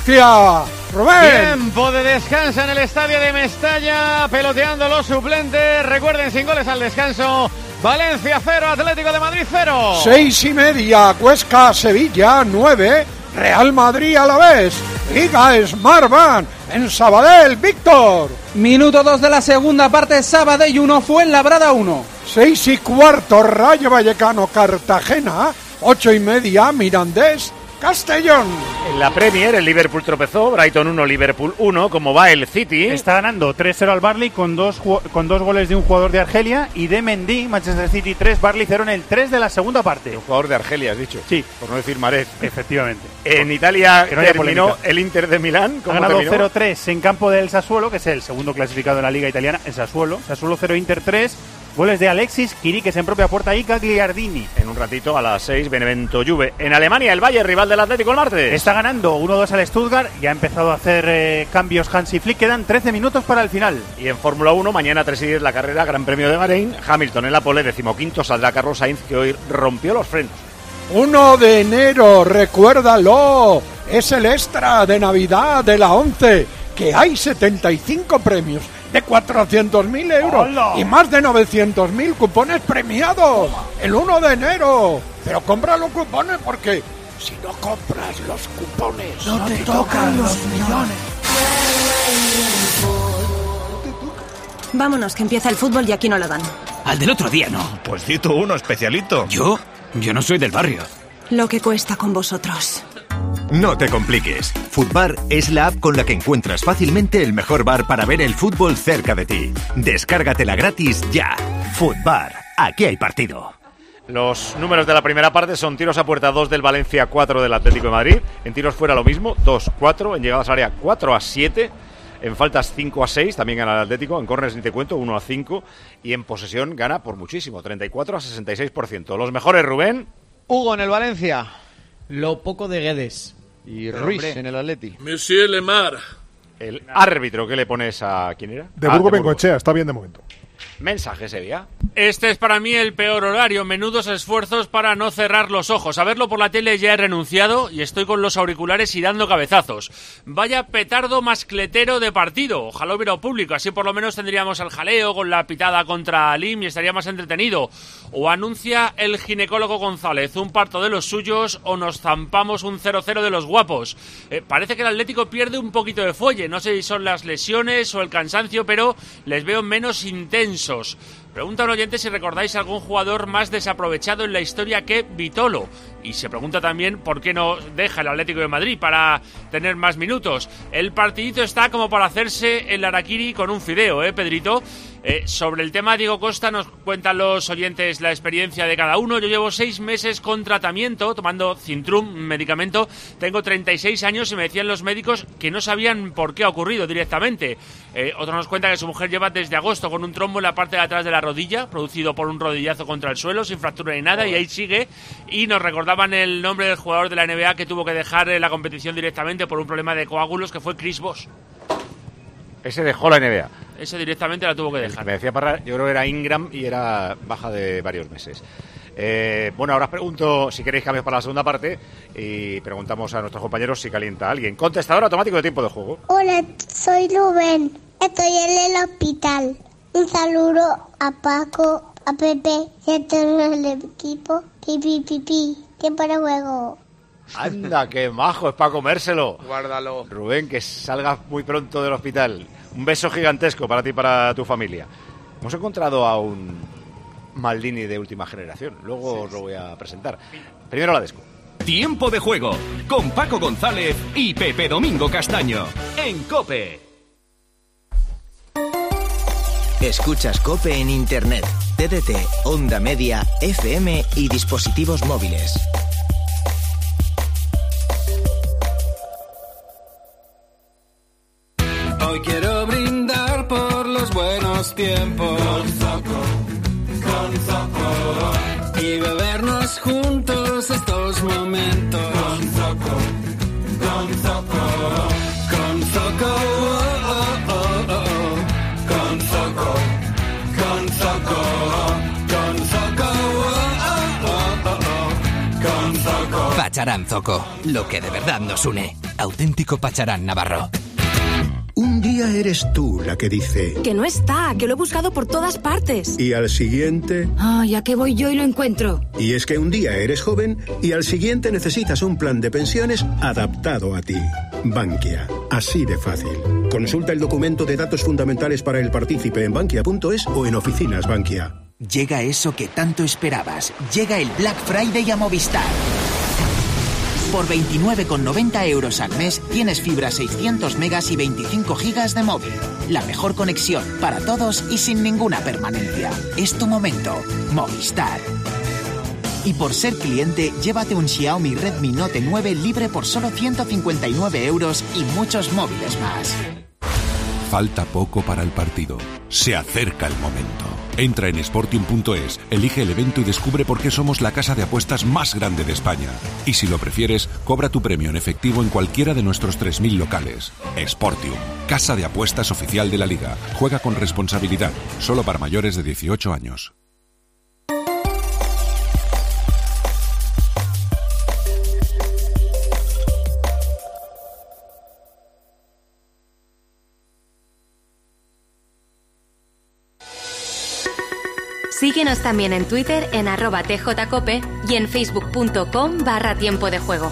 Valencia. Rubén. Tiempo de descanso en el estadio de Mestalla, peloteando los suplentes. Recuerden, sin goles al descanso. Valencia 0, Atlético de Madrid 0. 6:30, Huesca, Sevilla 9, Real Madrid Alavés. Liga Smartbank en Sabadell, Víctor. Minuto 2 de la segunda parte, Sabadell 1, Fuenlabrada 1. 6:15, Rayo Vallecano, Cartagena. 8:30, Mirandés, Castellón. En la Premier, el Liverpool tropezó, Brighton 1, Liverpool 1. ¿Cómo va el City? Está ganando 3-0 al Burnley con dos goles de un jugador de Argelia y de Mendy. Manchester City 3, Burnley 0 en el 3 de la segunda parte. Un jugador de Argelia, has dicho. Sí. Por no decir Marez. Efectivamente. En Italia no terminó el Inter de Milán. Ha ganado 0-3 en campo del Sassuolo, que es el segundo clasificado de la Liga Italiana, el Sassuolo. Sassuolo 0, Inter 3. Goles de Alexis, Kiriques en propia puerta y Gagliardini. En un ratito, a las 6, Benevento Juve. En Alemania, el Bayern, rival del Atlético el martes. Está ganando 1-2 al Stuttgart. Ya ha empezado a hacer cambios Hansi Flick. Quedan 13 minutos para el final. Y en Fórmula 1, mañana 3:10 la carrera, Gran Premio de Bahrein. Hamilton en la pole, 15º, saldrá Carlos Sainz, que hoy rompió los frenos. 1 de enero, recuérdalo. Es el extra de Navidad de la 11, que hay 75 premios de 400.000 euros. ¡Hola! Y más de 900.000 cupones premiados. El 1 de enero. Pero compra los cupones porque si no compras los cupones no te tocan los millones. Vámonos, que empieza el fútbol y aquí no lo dan. Al del otro día no. Pues cito uno especialito. ¿Yo? Yo no soy del barrio. Lo que cuesta con vosotros. No te compliques. Futbar es la app con la que encuentras fácilmente el mejor bar para ver el fútbol cerca de ti. Descárgatela gratis ya. Futbar. Aquí hay partido. Los números de la primera parte son tiros a puerta 2 del Valencia, 4 del Atlético de Madrid. En tiros fuera lo mismo, 2-4. En llegadas al área, 4-7. En faltas 5-6, también gana el Atlético. En córneres ni te cuento, 1-5. Y en posesión gana por muchísimo, 34-66%. Los mejores, Rubén. Hugo en el Valencia. Lo poco de Guedes. Y Ruiz en el Atleti. Monsieur Lemar. El árbitro, ¿qué le pones a quién era? De Burgo Bengoechea, está bien de momento. Mensaje, Sevilla. Este es para mí el peor horario. Menudos esfuerzos para no cerrar los ojos. A verlo por la tele ya he renunciado y estoy con los auriculares y dando cabezazos. Vaya petardo mascletero de partido. Ojalá hubiera público. Así por lo menos tendríamos el jaleo con la pitada contra Alim y estaría más entretenido. O anuncia el ginecólogo González un parto de los suyos o nos zampamos un 0-0 de los guapos. Parece que el Atlético pierde un poquito de fuelle. No sé si son las lesiones o el cansancio, pero les veo menos intensos. Pregunta un oyente si recordáis algún jugador más desaprovechado en la historia que Vitolo. Y se pregunta también por qué no deja el Atlético de Madrid para tener más minutos. El partidito está como para hacerse el harakiri con un fideo, Pedrito. Sobre el tema Diego Costa nos cuentan los oyentes la experiencia de cada uno. Yo llevo 6 meses con tratamiento, tomando Cintrum, un medicamento. Tengo 36 años y me decían los médicos que no sabían por qué ha ocurrido directamente. Otro nos cuenta que su mujer lleva desde agosto con un trombo en la parte de atrás de la rodilla, producido por un rodillazo contra el suelo, sin fractura ni nada, y ahí sigue. Y nos recordaban el nombre del jugador de la NBA que tuvo que dejar la competición directamente por un problema de coágulos, que fue Chris Bosh. Ese dejó la NBA. Ese directamente la tuvo que dejar. Me decía Parra, yo creo que era Ingram y era baja de varios meses. Bueno, ahora os pregunto si queréis cambios para la segunda parte y preguntamos a nuestros compañeros si calienta a alguien. Contestador automático de tiempo de juego. Hola, soy Rubén. Estoy en el hospital. Un saludo a Paco, a Pepe y a todo el equipo. Pipi. Tiempo de juego. Anda, qué majo, es para comérselo. Guárdalo. Rubén, que salgas muy pronto del hospital. Un beso gigantesco para ti y para tu familia. Hemos encontrado a un Maldini de última generación. Luego os lo voy a presentar. Primero la desco. Tiempo de juego con Paco González y Pepe Domingo Castaño en COPE. Escuchas COPE en Internet, TDT, Onda Media, FM y dispositivos móviles. Hoy quiero brindar por los buenos tiempos con Zoco y bebernos juntos estos momentos con Zoco con Zoco con Zoco con Zoco con Zoco con Zoco. Pacharán Zoco, lo que de verdad nos une. Auténtico Pacharán navarro. Un día eres tú la que dice... Que no está, que lo he buscado por todas partes. Y al siguiente... ¿A qué voy yo y lo encuentro? Y es que un día eres joven y al siguiente necesitas un plan de pensiones adaptado a ti. Bankia. Así de fácil. Consulta el documento de datos fundamentales para el partícipe en bankia.es o en oficinas Bankia. Llega eso que tanto esperabas. Llega el Black Friday a Movistar. Por 29,90 € al mes tienes fibra 600 megas y 25 gigas de móvil. La mejor conexión para todos y sin ninguna permanencia. Es tu momento. Movistar. Y por ser cliente, llévate un Xiaomi Redmi Note 9 libre por solo 159 € y muchos móviles más. Falta poco para el partido. Se acerca el momento. Entra en Sportium.es, elige el evento y descubre por qué somos la casa de apuestas más grande de España. Y si lo prefieres, cobra tu premio en efectivo en cualquiera de nuestros 3.000 locales. Sportium, casa de apuestas oficial de la Liga. Juega con responsabilidad, solo para mayores de 18 años. Síguenos también en Twitter en @tjcope y en facebook.com/tiempo de juego.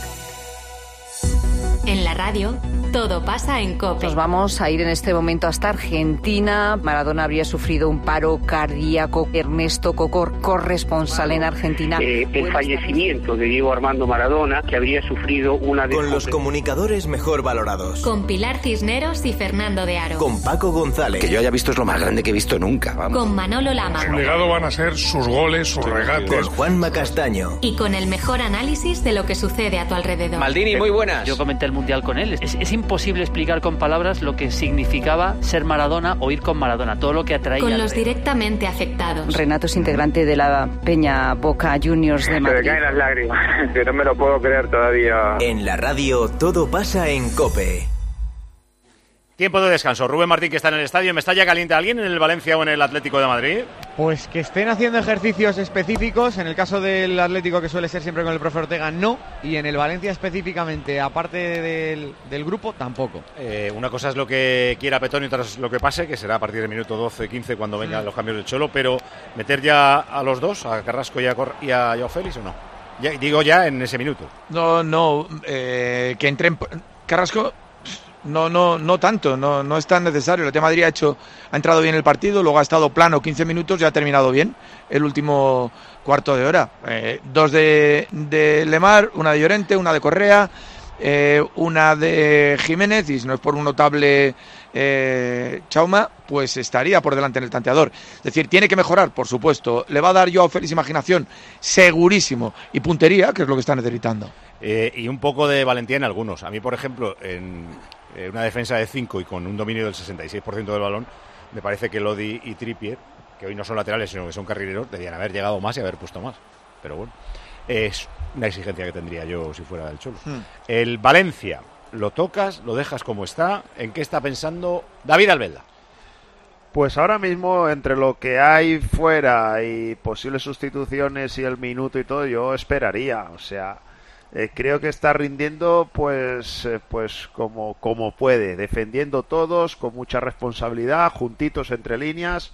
En la radio, todo pasa en COPE. Nos vamos a ir en este momento hasta Argentina. Maradona habría sufrido un paro cardíaco. Ernesto Cocor, corresponsal en Argentina. El fallecimiento de Diego Armando Maradona, que habría sufrido una... Con los comunicadores mejor valorados. Con Pilar Cisneros y Fernando de Aro. Con Paco González. Que yo haya visto es lo más grande que he visto nunca, vamos. Con Manolo Lama. Su legado van a ser sus goles, sus regates. Con Juanma Castaño. Y con el mejor análisis de lo que sucede a tu alrededor. Maldini, muy buenas. Yo comenté el Mundial con él. Es imposible explicar con palabras lo que significaba ser Maradona o ir con Maradona, todo lo que atraía. Con los directamente afectados. Renato es integrante de la Peña Boca Juniors de Madrid. Se me caen las lágrimas, que no me lo puedo creer todavía. En la radio, todo pasa en COPE. Tiempo de descanso. Rubén Martín, que está en el estadio. ¿Me está ya caliente alguien en el Valencia o en el Atlético de Madrid? Pues que estén haciendo ejercicios específicos. En el caso del Atlético, que suele ser siempre con el profe Ortega, no. Y en el Valencia específicamente, aparte del grupo, tampoco. Una cosa es lo que quiera Petón y otra es lo que pase, que será a partir del minuto 12-15 cuando vengan los cambios del Cholo. Pero ¿meter ya a los dos, a Carrasco y a Joao Félix o no? Digo ya en ese minuto. No, que entren Carrasco... No tanto, no es tan necesario. El Real Madrid ha entrado bien el partido, luego ha estado plano 15 minutos y ha terminado bien el último cuarto de hora. 2 de Lemar, una de Llorente, una de Correa, una de Jiménez, y si no es por un notable Chauma, pues estaría por delante en el tanteador. Es decir, tiene que mejorar, por supuesto. Le va a dar Joao Félix imaginación, segurísimo, y puntería, que es lo que está necesitando. Y un poco de valentía en algunos. A mí, por ejemplo, en una defensa de 5 y con un dominio del 66% del balón, me parece que Lodi y Trippier, que hoy no son laterales sino que son carrileros, debían haber llegado más y haber puesto más. Pero bueno, es una exigencia que tendría yo si fuera del Cholo. El Valencia, lo tocas, lo dejas como está. ¿En qué está pensando David Albelda? Pues ahora mismo, entre lo que hay fuera y posibles sustituciones y el minuto y todo, yo esperaría. O sea, creo que está rindiendo pues como puede, defendiendo todos, con mucha responsabilidad, juntitos entre líneas,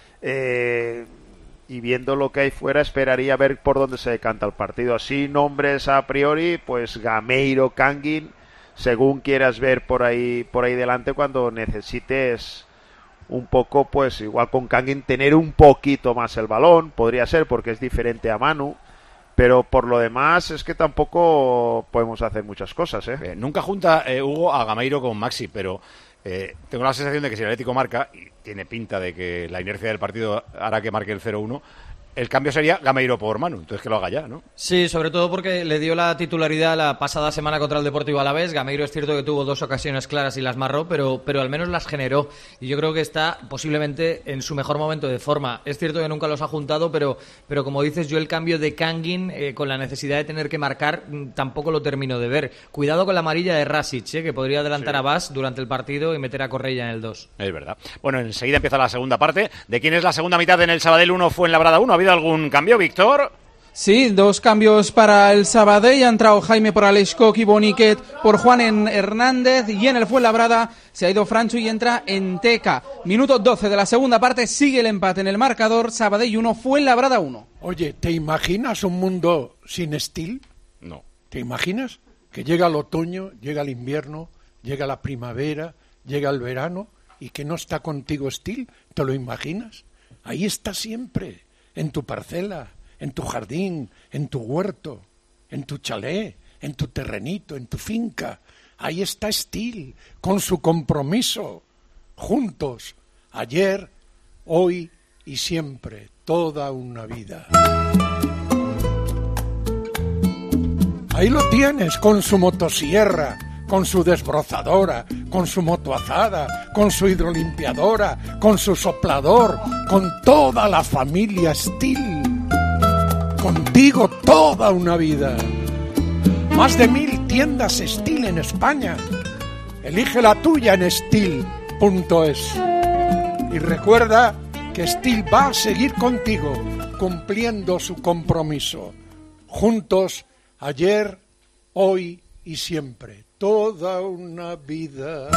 y viendo lo que hay fuera, esperaría ver por dónde se decanta el partido. Así, nombres a priori, pues Gameiro, Kangin, según quieras ver por ahí delante, cuando necesites un poco, pues igual con Kangin tener un poquito más el balón, podría ser, porque es diferente a Manu. Pero por lo demás es que tampoco podemos hacer muchas cosas, Nunca junta Hugo a Gameiro con Maxi, pero tengo la sensación de que si el Atlético marca, y tiene pinta de que la inercia del partido hará que marque el 0-1, el cambio sería Gameiro por Manu, entonces que lo haga ya, ¿no? Sí, sobre todo porque le dio la titularidad la pasada semana contra el Deportivo Alavés. Gameiro es cierto que tuvo 2 ocasiones claras y las marró, pero al menos las generó. Y yo creo que está posiblemente en su mejor momento de forma. Es cierto que nunca los ha juntado, pero como dices, yo el cambio de Kangin con la necesidad de tener que marcar tampoco lo termino de ver. Cuidado con la amarilla de Rasic, que podría adelantar a Bas durante el partido y meter a Correia en el 2. Es verdad. Bueno, enseguida empieza la segunda parte. ¿De quién es la segunda mitad en el Sabadell 1, Fuenlabrada 1? ¿Ha habido algún cambio, Víctor? Sí, 2 cambios para el Sabadell. Ha entrado Jaime por Alex Koch y Boniquet por Juan Hernández. Y en el Fuenlabrada se ha ido Francho y entra Enteca. Minuto 12 de la segunda parte. Sigue el empate en el marcador. Sabadell 1, Fuenlabrada 1. Oye, ¿te imaginas un mundo sin Steel? No. ¿Te imaginas? Que llega el otoño, llega el invierno, llega la primavera, llega el verano y que no está contigo Steel. ¿Te lo imaginas? Ahí está siempre, en tu parcela, en tu jardín, en tu huerto, en tu chalet, en tu terrenito, en tu finca. Ahí está Steel, con su compromiso, juntos, ayer, hoy y siempre, toda una vida. Ahí lo tienes, con su motosierra, con su desbrozadora, con su motoazada, con su hidrolimpiadora, con su soplador, con toda la familia Steel. Contigo toda una vida. Más de 1000 tiendas Steel en España. Elige la tuya en Steel.es. Y recuerda que Steel va a seguir contigo, cumpliendo su compromiso. Juntos, ayer, hoy y siempre. Toda una vida.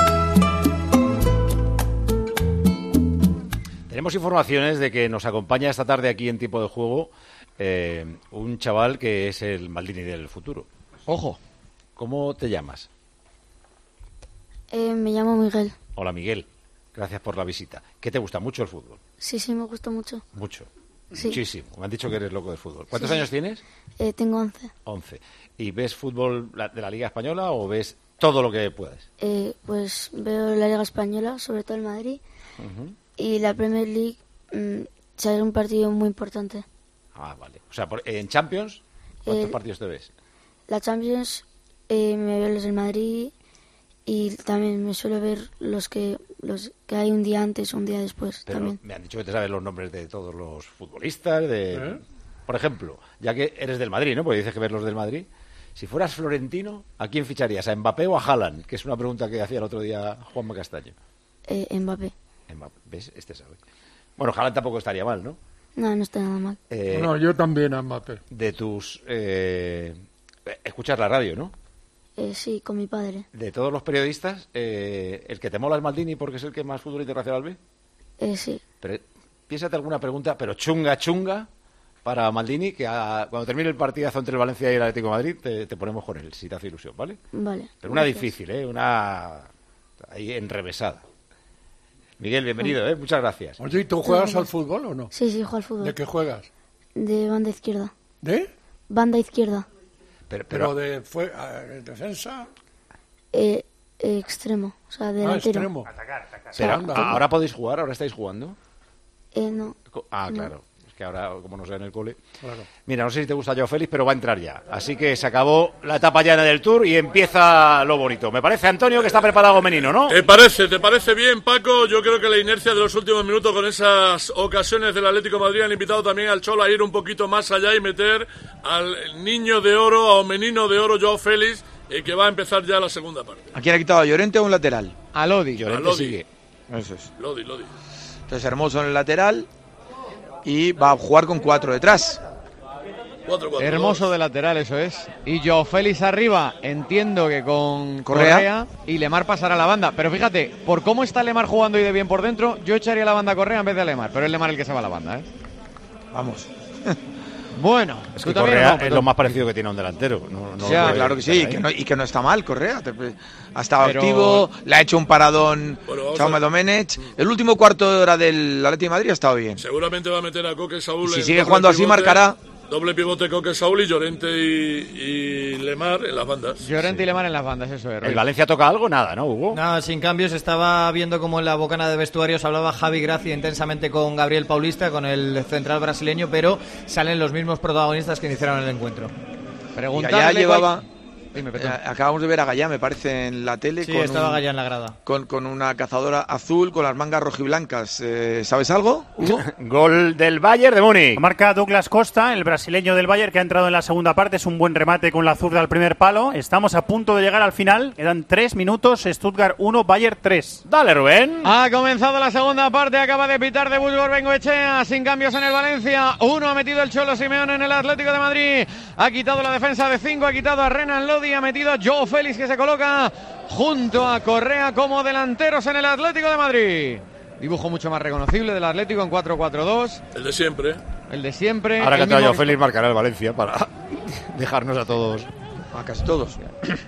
Tenemos informaciones de que nos acompaña esta tarde aquí en Tiempo de Juego un chaval que es el Maldini del futuro. Ojo. ¿Cómo te llamas? Me llamo Miguel. Hola, Miguel. Gracias por la visita. ¿Qué te gusta mucho el fútbol? Sí, me gusta mucho. Mucho. Sí. Muchísimo. Me han dicho que eres loco del fútbol. ¿Cuántos años tienes? Tengo 11. 11. ¿Y ves fútbol de la Liga Española o ves todo lo que puedes? Pues veo la Liga Española, sobre todo el Madrid. Y la Premier League será un partido muy importante. Ah, vale. O sea, en Champions, ¿cuántos partidos te ves? La Champions me veo los del Madrid y también me suelo ver los que hay un día antes o un día después. Pero también. Me han dicho que te sabes los nombres de todos los futbolistas. Por ejemplo, ya que eres del Madrid, ¿no? Porque dices que ves los del Madrid. Si fueras florentino, ¿a quién ficharías? ¿A Mbappé o a Haaland? Que es una pregunta que hacía el otro día Juanma Castaño. Mbappé. ¿Ves? Este sabe. Bueno, Haaland tampoco estaría mal, ¿no? No está nada mal. No, yo también a Mbappé. De tus... escuchas la radio, ¿no? Sí, con mi padre. De todos los periodistas, ¿el que te mola es Maldini porque es el que más fútbol internacional ve? Sí. Pero, piénsate alguna pregunta, pero chunga, para Maldini, que cuando termine el partidazo entre el Valencia y el Atlético de Madrid, te ponemos con él, si te hace ilusión, ¿vale? Vale. Pero una difícil, una ahí enrevesada. Miguel, bienvenido, muchas gracias. Oye, ¿y tú juegas al fútbol o no? Sí, juego al fútbol. ¿De qué juegas? De banda izquierda. ¿De? Banda izquierda. Pero de defensa. Extremo, o sea, delantero. Extremo. Atacar. Pero ahora podéis jugar, ahora estáis jugando. No. Claro. Es que ahora, como no sea en el cole. Claro. Mira, no sé si te gusta Joao Félix, pero va a entrar ya. Así que se acabó la etapa llana del Tour y empieza lo bonito. Me parece, Antonio, que está preparado Menino, ¿no? ¿Te parece bien, Paco? Yo creo que la inercia de los últimos minutos con esas ocasiones del Atlético de Madrid han invitado también al Cholo a ir un poquito más allá y meter al niño de oro, al menino de oro, Joao Félix, que va a empezar ya la segunda parte. ¿A quién ha quitado? ¿A Llorente o un lateral? A Lodi. Llorente sigue. Eso es. Lodi. Entonces Hermoso en el lateral y va a jugar con 4 detrás. 4-4-2. Hermoso de lateral, eso es. Y Joao Félix arriba, entiendo que con Correa y Lemar pasará a la banda. Pero fíjate, por cómo está Lemar jugando y de bien por dentro, yo echaría la banda a Correa en vez de a Lemar. Pero es Lemar el que se va a la banda, Vamos. Bueno, es que Correa es lo más parecido que tiene a un delantero. Claro que sí, y que no está mal Correa. Ha estado activo, le ha hecho un paradón Jaume Domenech. El último cuarto de hora del Atlético de Madrid ha estado bien. Seguramente va a meter a Coque Saúl. Y si sigue jugando así, marcará. Doble pivote Coque Saúl y Llorente y Lemar en las bandas. Llorente y Lemar en las bandas, eso es. ¿El Valencia toca algo? Nada, ¿no, Hugo? Nada, sin cambios. Estaba viendo como en la bocana de vestuarios hablaba Javi Gracia intensamente con Gabriel Paulista, con el central brasileño, pero salen los mismos protagonistas que iniciaron el encuentro. Ya llevaba Dime, Petón. Acabamos de ver a Gallá, me parece, en la tele. Sí, estaba Gallá en la grada. Con una cazadora azul con las mangas rojiblancas. ¿Sabes algo, Hugo? Gol del Bayern de Múnich. Marca Douglas Costa, el brasileño del Bayern, que ha entrado en la segunda parte. Es un buen remate con la zurda al primer palo. Estamos a punto de llegar al final. Quedan 3 minutos. Stuttgart 1, Bayern 3. Dale, Rubén. Ha comenzado la segunda parte. Acaba de pitar de Busgor Bengoechea. Sin cambios en el Valencia. 1 ha metido el Cholo Simeone en el Atlético de Madrid. Ha quitado la defensa de 5. Ha quitado a Renan Lodi. Ha metido a Joao Félix, que se coloca junto a Correa como delanteros en el Atlético de Madrid. Dibujo mucho más reconocible del Atlético en 4-4-2. El de siempre. El de siempre. Ahora que te Joao Félix marcará el Valencia para dejarnos a todos. A casi todos.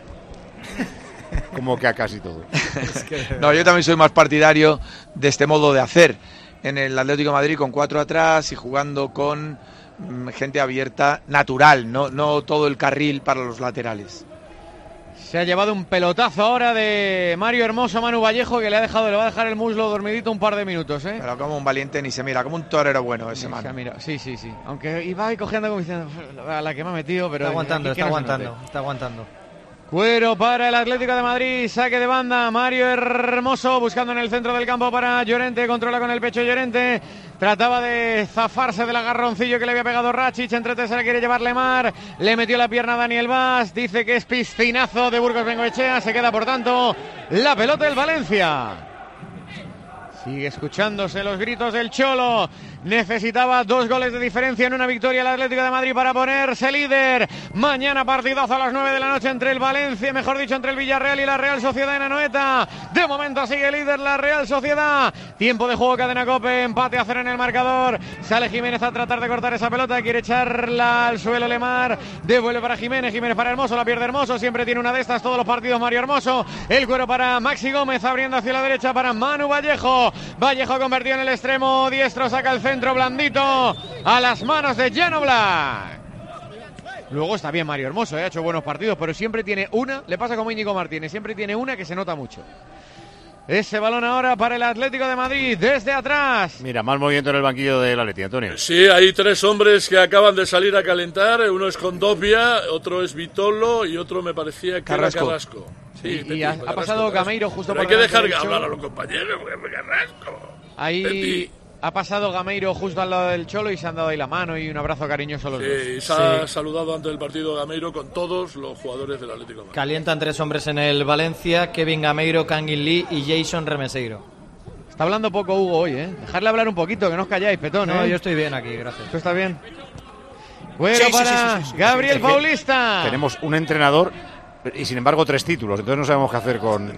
Como que a casi todos. No, yo también soy más partidario de este modo de hacer en el Atlético de Madrid, con 4 atrás y jugando con gente abierta, natural, no todo el carril para los laterales. Se ha llevado un pelotazo ahora de Mario Hermoso a Manu Vallejo, que le va a dejar el muslo dormidito un par de minutos, ¿eh? Pero como un valiente ni se mira, como un torero bueno ese Manu. Sí. Aunque iba ahí cogiendo como diciendo a la que me ha metido, pero Está aguantando. Cuero para el Atlético de Madrid, saque de banda, Mario Hermoso buscando en el centro del campo para Llorente, controla con el pecho Llorente, trataba de zafarse del agarroncillo que le había pegado Rakic, entre se la quiere llevar Lemar, le metió la pierna a Daniel Vaz, dice que es piscinazo de Burgos Bengoechea, se queda por tanto la pelota del Valencia. Sigue escuchándose los gritos del Cholo. Necesitaba 2 goles de diferencia en una victoria el Atlético de Madrid para ponerse líder. Mañana partidazo a las 9 de la noche entre el Valencia, mejor dicho, entre el Villarreal y la Real Sociedad en Anoeta. De momento sigue líder la Real Sociedad. Tiempo de juego, Cadena COPE, empate a 0 en el marcador. Sale Jiménez a tratar de cortar esa pelota, quiere echarla al suelo Lemar. Devuelve para Jiménez para Hermoso, la pierde Hermoso, siempre tiene una de estas todos los partidos Mario Hermoso. El cuero para Maxi Gómez, abriendo hacia la derecha para Manu Vallejo. Vallejo convertido en el extremo diestro, saca el centro blandito a las manos de Jan Oblak. Luego está bien Mario Hermoso, ha hecho buenos partidos, pero siempre tiene una, le pasa como Íñigo Martínez, siempre tiene una que se nota mucho. Ese balón ahora para el Atlético de Madrid, desde atrás. Mira, mal movimiento en el banquillo del Atleti, Antonio. Sí, hay 3 hombres que acaban de salir a calentar. Uno es Condovia, otro es Vitolo y otro me parecía que era Carrasco. Sí, y ha pasado Gameiro justo por hay que dejar hablar a los compañeros, Carrasco. Ahí ha pasado Gameiro justo al lado del Cholo y se han dado ahí la mano y un abrazo cariñoso a los dos. Sí, se ha saludado antes del partido Gameiro con todos los jugadores del Atlético de Madrid. Calientan 3 hombres en el Valencia: Kevin Gameiro, Kangin Lee y Jason Remeseiro. Está hablando poco Hugo hoy, ¿eh? Dejarle hablar un poquito, que no os calláis, Petón, ¿eh? No, yo estoy bien aquí, gracias. ¿Tú estás bien? Bueno, para Gabriel Paulista. Tenemos un entrenador y sin embargo 3 títulos, entonces no sabemos qué hacer con...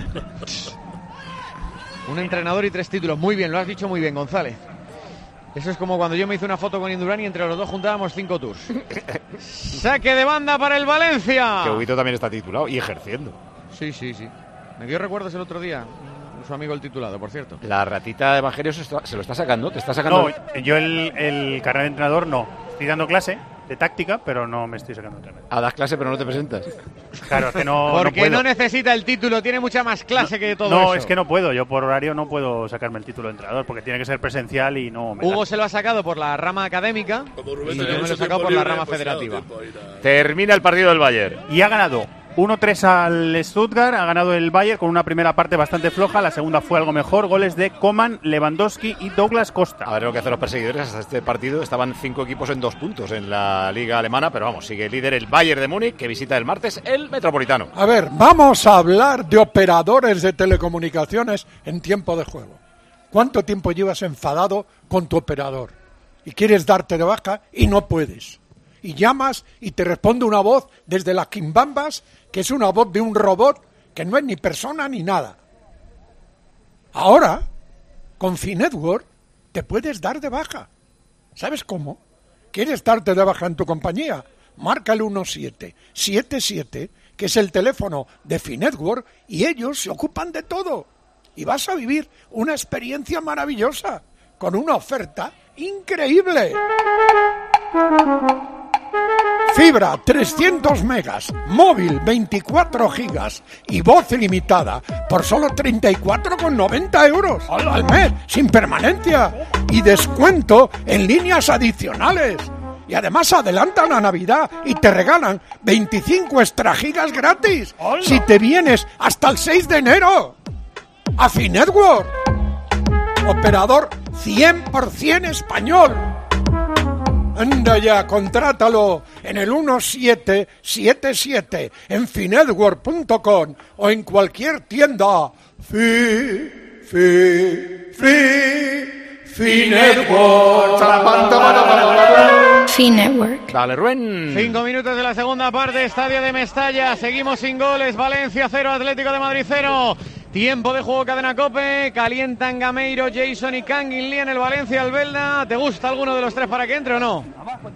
Un entrenador y 3 títulos, muy bien, lo has dicho muy bien, González. Eso es como cuando yo me hice una foto con Indurain y entre los dos juntábamos 5 tours. Saque de banda para el Valencia. Que Huguito también está titulado y ejerciendo. Sí. Me dio recuerdos el otro día, su amigo el titulado, por cierto. La ratita de Evangelio se lo está sacando, ¿te está sacando? No, yo el carnet de entrenador no. Estoy dando clase de táctica, pero no me estoy sacando el carnet. Das clase pero no te presentas. Claro, es que no. Porque no necesita el título, tiene mucha más clase que todo eso. No, es que no puedo, yo por horario no puedo sacarme el título de entrenador porque tiene que ser presencial y no me Hugo se lo ha sacado por la rama académica y yo me lo he sacado por la rama federativa. Termina el partido del Bayern. Y ha ganado 1-3 al Stuttgart, ha ganado el Bayern con una primera parte bastante floja, la segunda fue algo mejor, goles de Coman, Lewandowski y Douglas Costa. A ver lo que hacen los perseguidores, hasta este partido estaban 5 equipos en 2 puntos en la liga alemana, pero vamos, sigue líder el Bayern de Múnich, que visita el martes el Metropolitano. A ver, vamos a hablar de operadores de telecomunicaciones en tiempo de juego. ¿Cuánto tiempo llevas enfadado con tu operador? Y quieres darte de baja y no puedes. Y llamas y te responde una voz desde las quimbambas, que es una voz de un robot que no es ni persona ni nada. Ahora, con Finetwork, te puedes dar de baja. ¿Sabes cómo? ¿Quieres darte de baja en tu compañía? Marca el 1777, que es el teléfono de Finetwork, y ellos se ocupan de todo. Y vas a vivir una experiencia maravillosa, con una oferta increíble. Fibra 300 megas, móvil 24 gigas y voz ilimitada por solo 34,90 euros al mes, sin permanencia y descuento en líneas adicionales. Y además adelantan a Navidad y te regalan 25 extra gigas gratis. ¡Hola! Si te vienes hasta el 6 de enero. A Finetwork. Operador 100% español. Anda ya, contrátalo en el 1777 en finetwork.com o en cualquier tienda. Finetwork. Dale, Rubén. 5 minutos de la segunda parte, Estadio de Mestalla. Seguimos sin goles. Valencia 0, Atlético de Madrid 0. Tiempo de juego, Cadena COPE. Calientan Gameiro, Jason y Kangin Lee en el Valencia Albelda. ¿Te gusta alguno de los tres para que entre o no?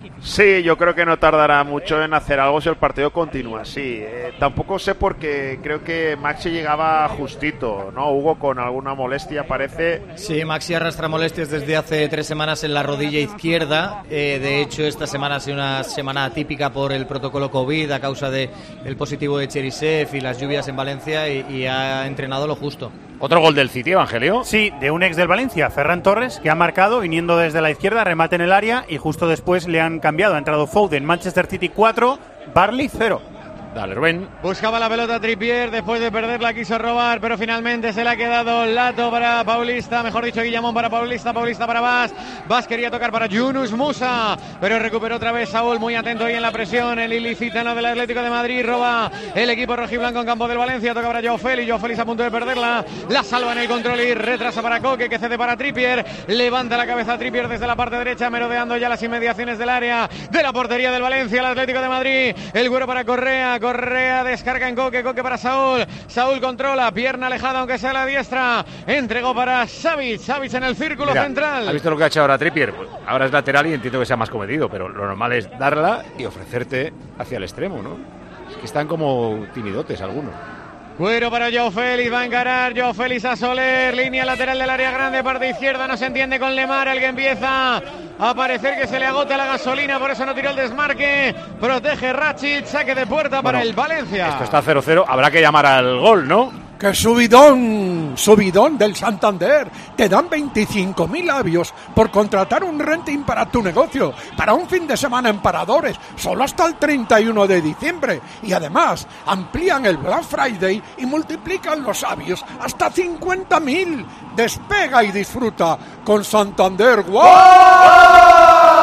Sí, yo creo que no tardará mucho en hacer algo si el partido continúa así. Tampoco sé porque creo que Maxi llegaba justito, ¿no? Hugo con alguna molestia parece. Sí, Maxi arrastra molestias desde hace 3 semanas en la rodilla izquierda. De hecho, esta semana ha sido una semana atípica por el protocolo COVID a causa del positivo de Cherisev y las lluvias en Valencia y ha entrenado lo justo. ¿Otro gol del City, Evangelio? Sí, de un ex del Valencia, Ferran Torres, que ha marcado viniendo desde la izquierda, remate en el área y justo después le han cambiado. Ha entrado Foden, Manchester City 4, Burnley 0. Dale, Rubén. Buscaba la pelota Trippier, después de perderla quiso robar, pero finalmente se le ha quedado Lato para Paulista, mejor dicho Guillamón para Paulista, Paulista para Bas quería tocar para Yunus Musa, pero recuperó otra vez Saúl, muy atento ahí en la presión, el ilicitano del Atlético de Madrid, roba el equipo rojiblanco en campo del Valencia, toca para Joao Félix a punto de perderla, la salva en el control y retrasa para Coque, que cede para Trippier, levanta la cabeza Trippier desde la parte derecha, merodeando ya las inmediaciones del área, de la portería del Valencia, el Atlético de Madrid, el güero para Correa descarga en Coque para Saúl controla, pierna alejada aunque sea la diestra, entregó para Savic en el círculo central. ¿Has visto lo que ha hecho ahora Trippier? Pues ahora es lateral y entiendo que sea más comedido, pero lo normal es darla y ofrecerte hacia el extremo, ¿no? Es que están como timidotes algunos. Cuero para Joao Félix, va a encarar Joao Félix a Soler, línea lateral del área grande, parte izquierda, no se entiende con Lemar, el que empieza a parecer que se le agota la gasolina, por eso no tiró el desmarque, protege Ratchit, saque de puerta para el Valencia. Esto está 0-0, habrá que llamar al gol, ¿no? ¡Qué subidón del Santander! Te dan 25.000 labios por contratar un renting para tu negocio, para un fin de semana en Paradores, solo hasta el 31 de diciembre. Y además, amplían el Black Friday y multiplican los labios hasta 50.000. Despega y disfruta con Santander. ¡Wow!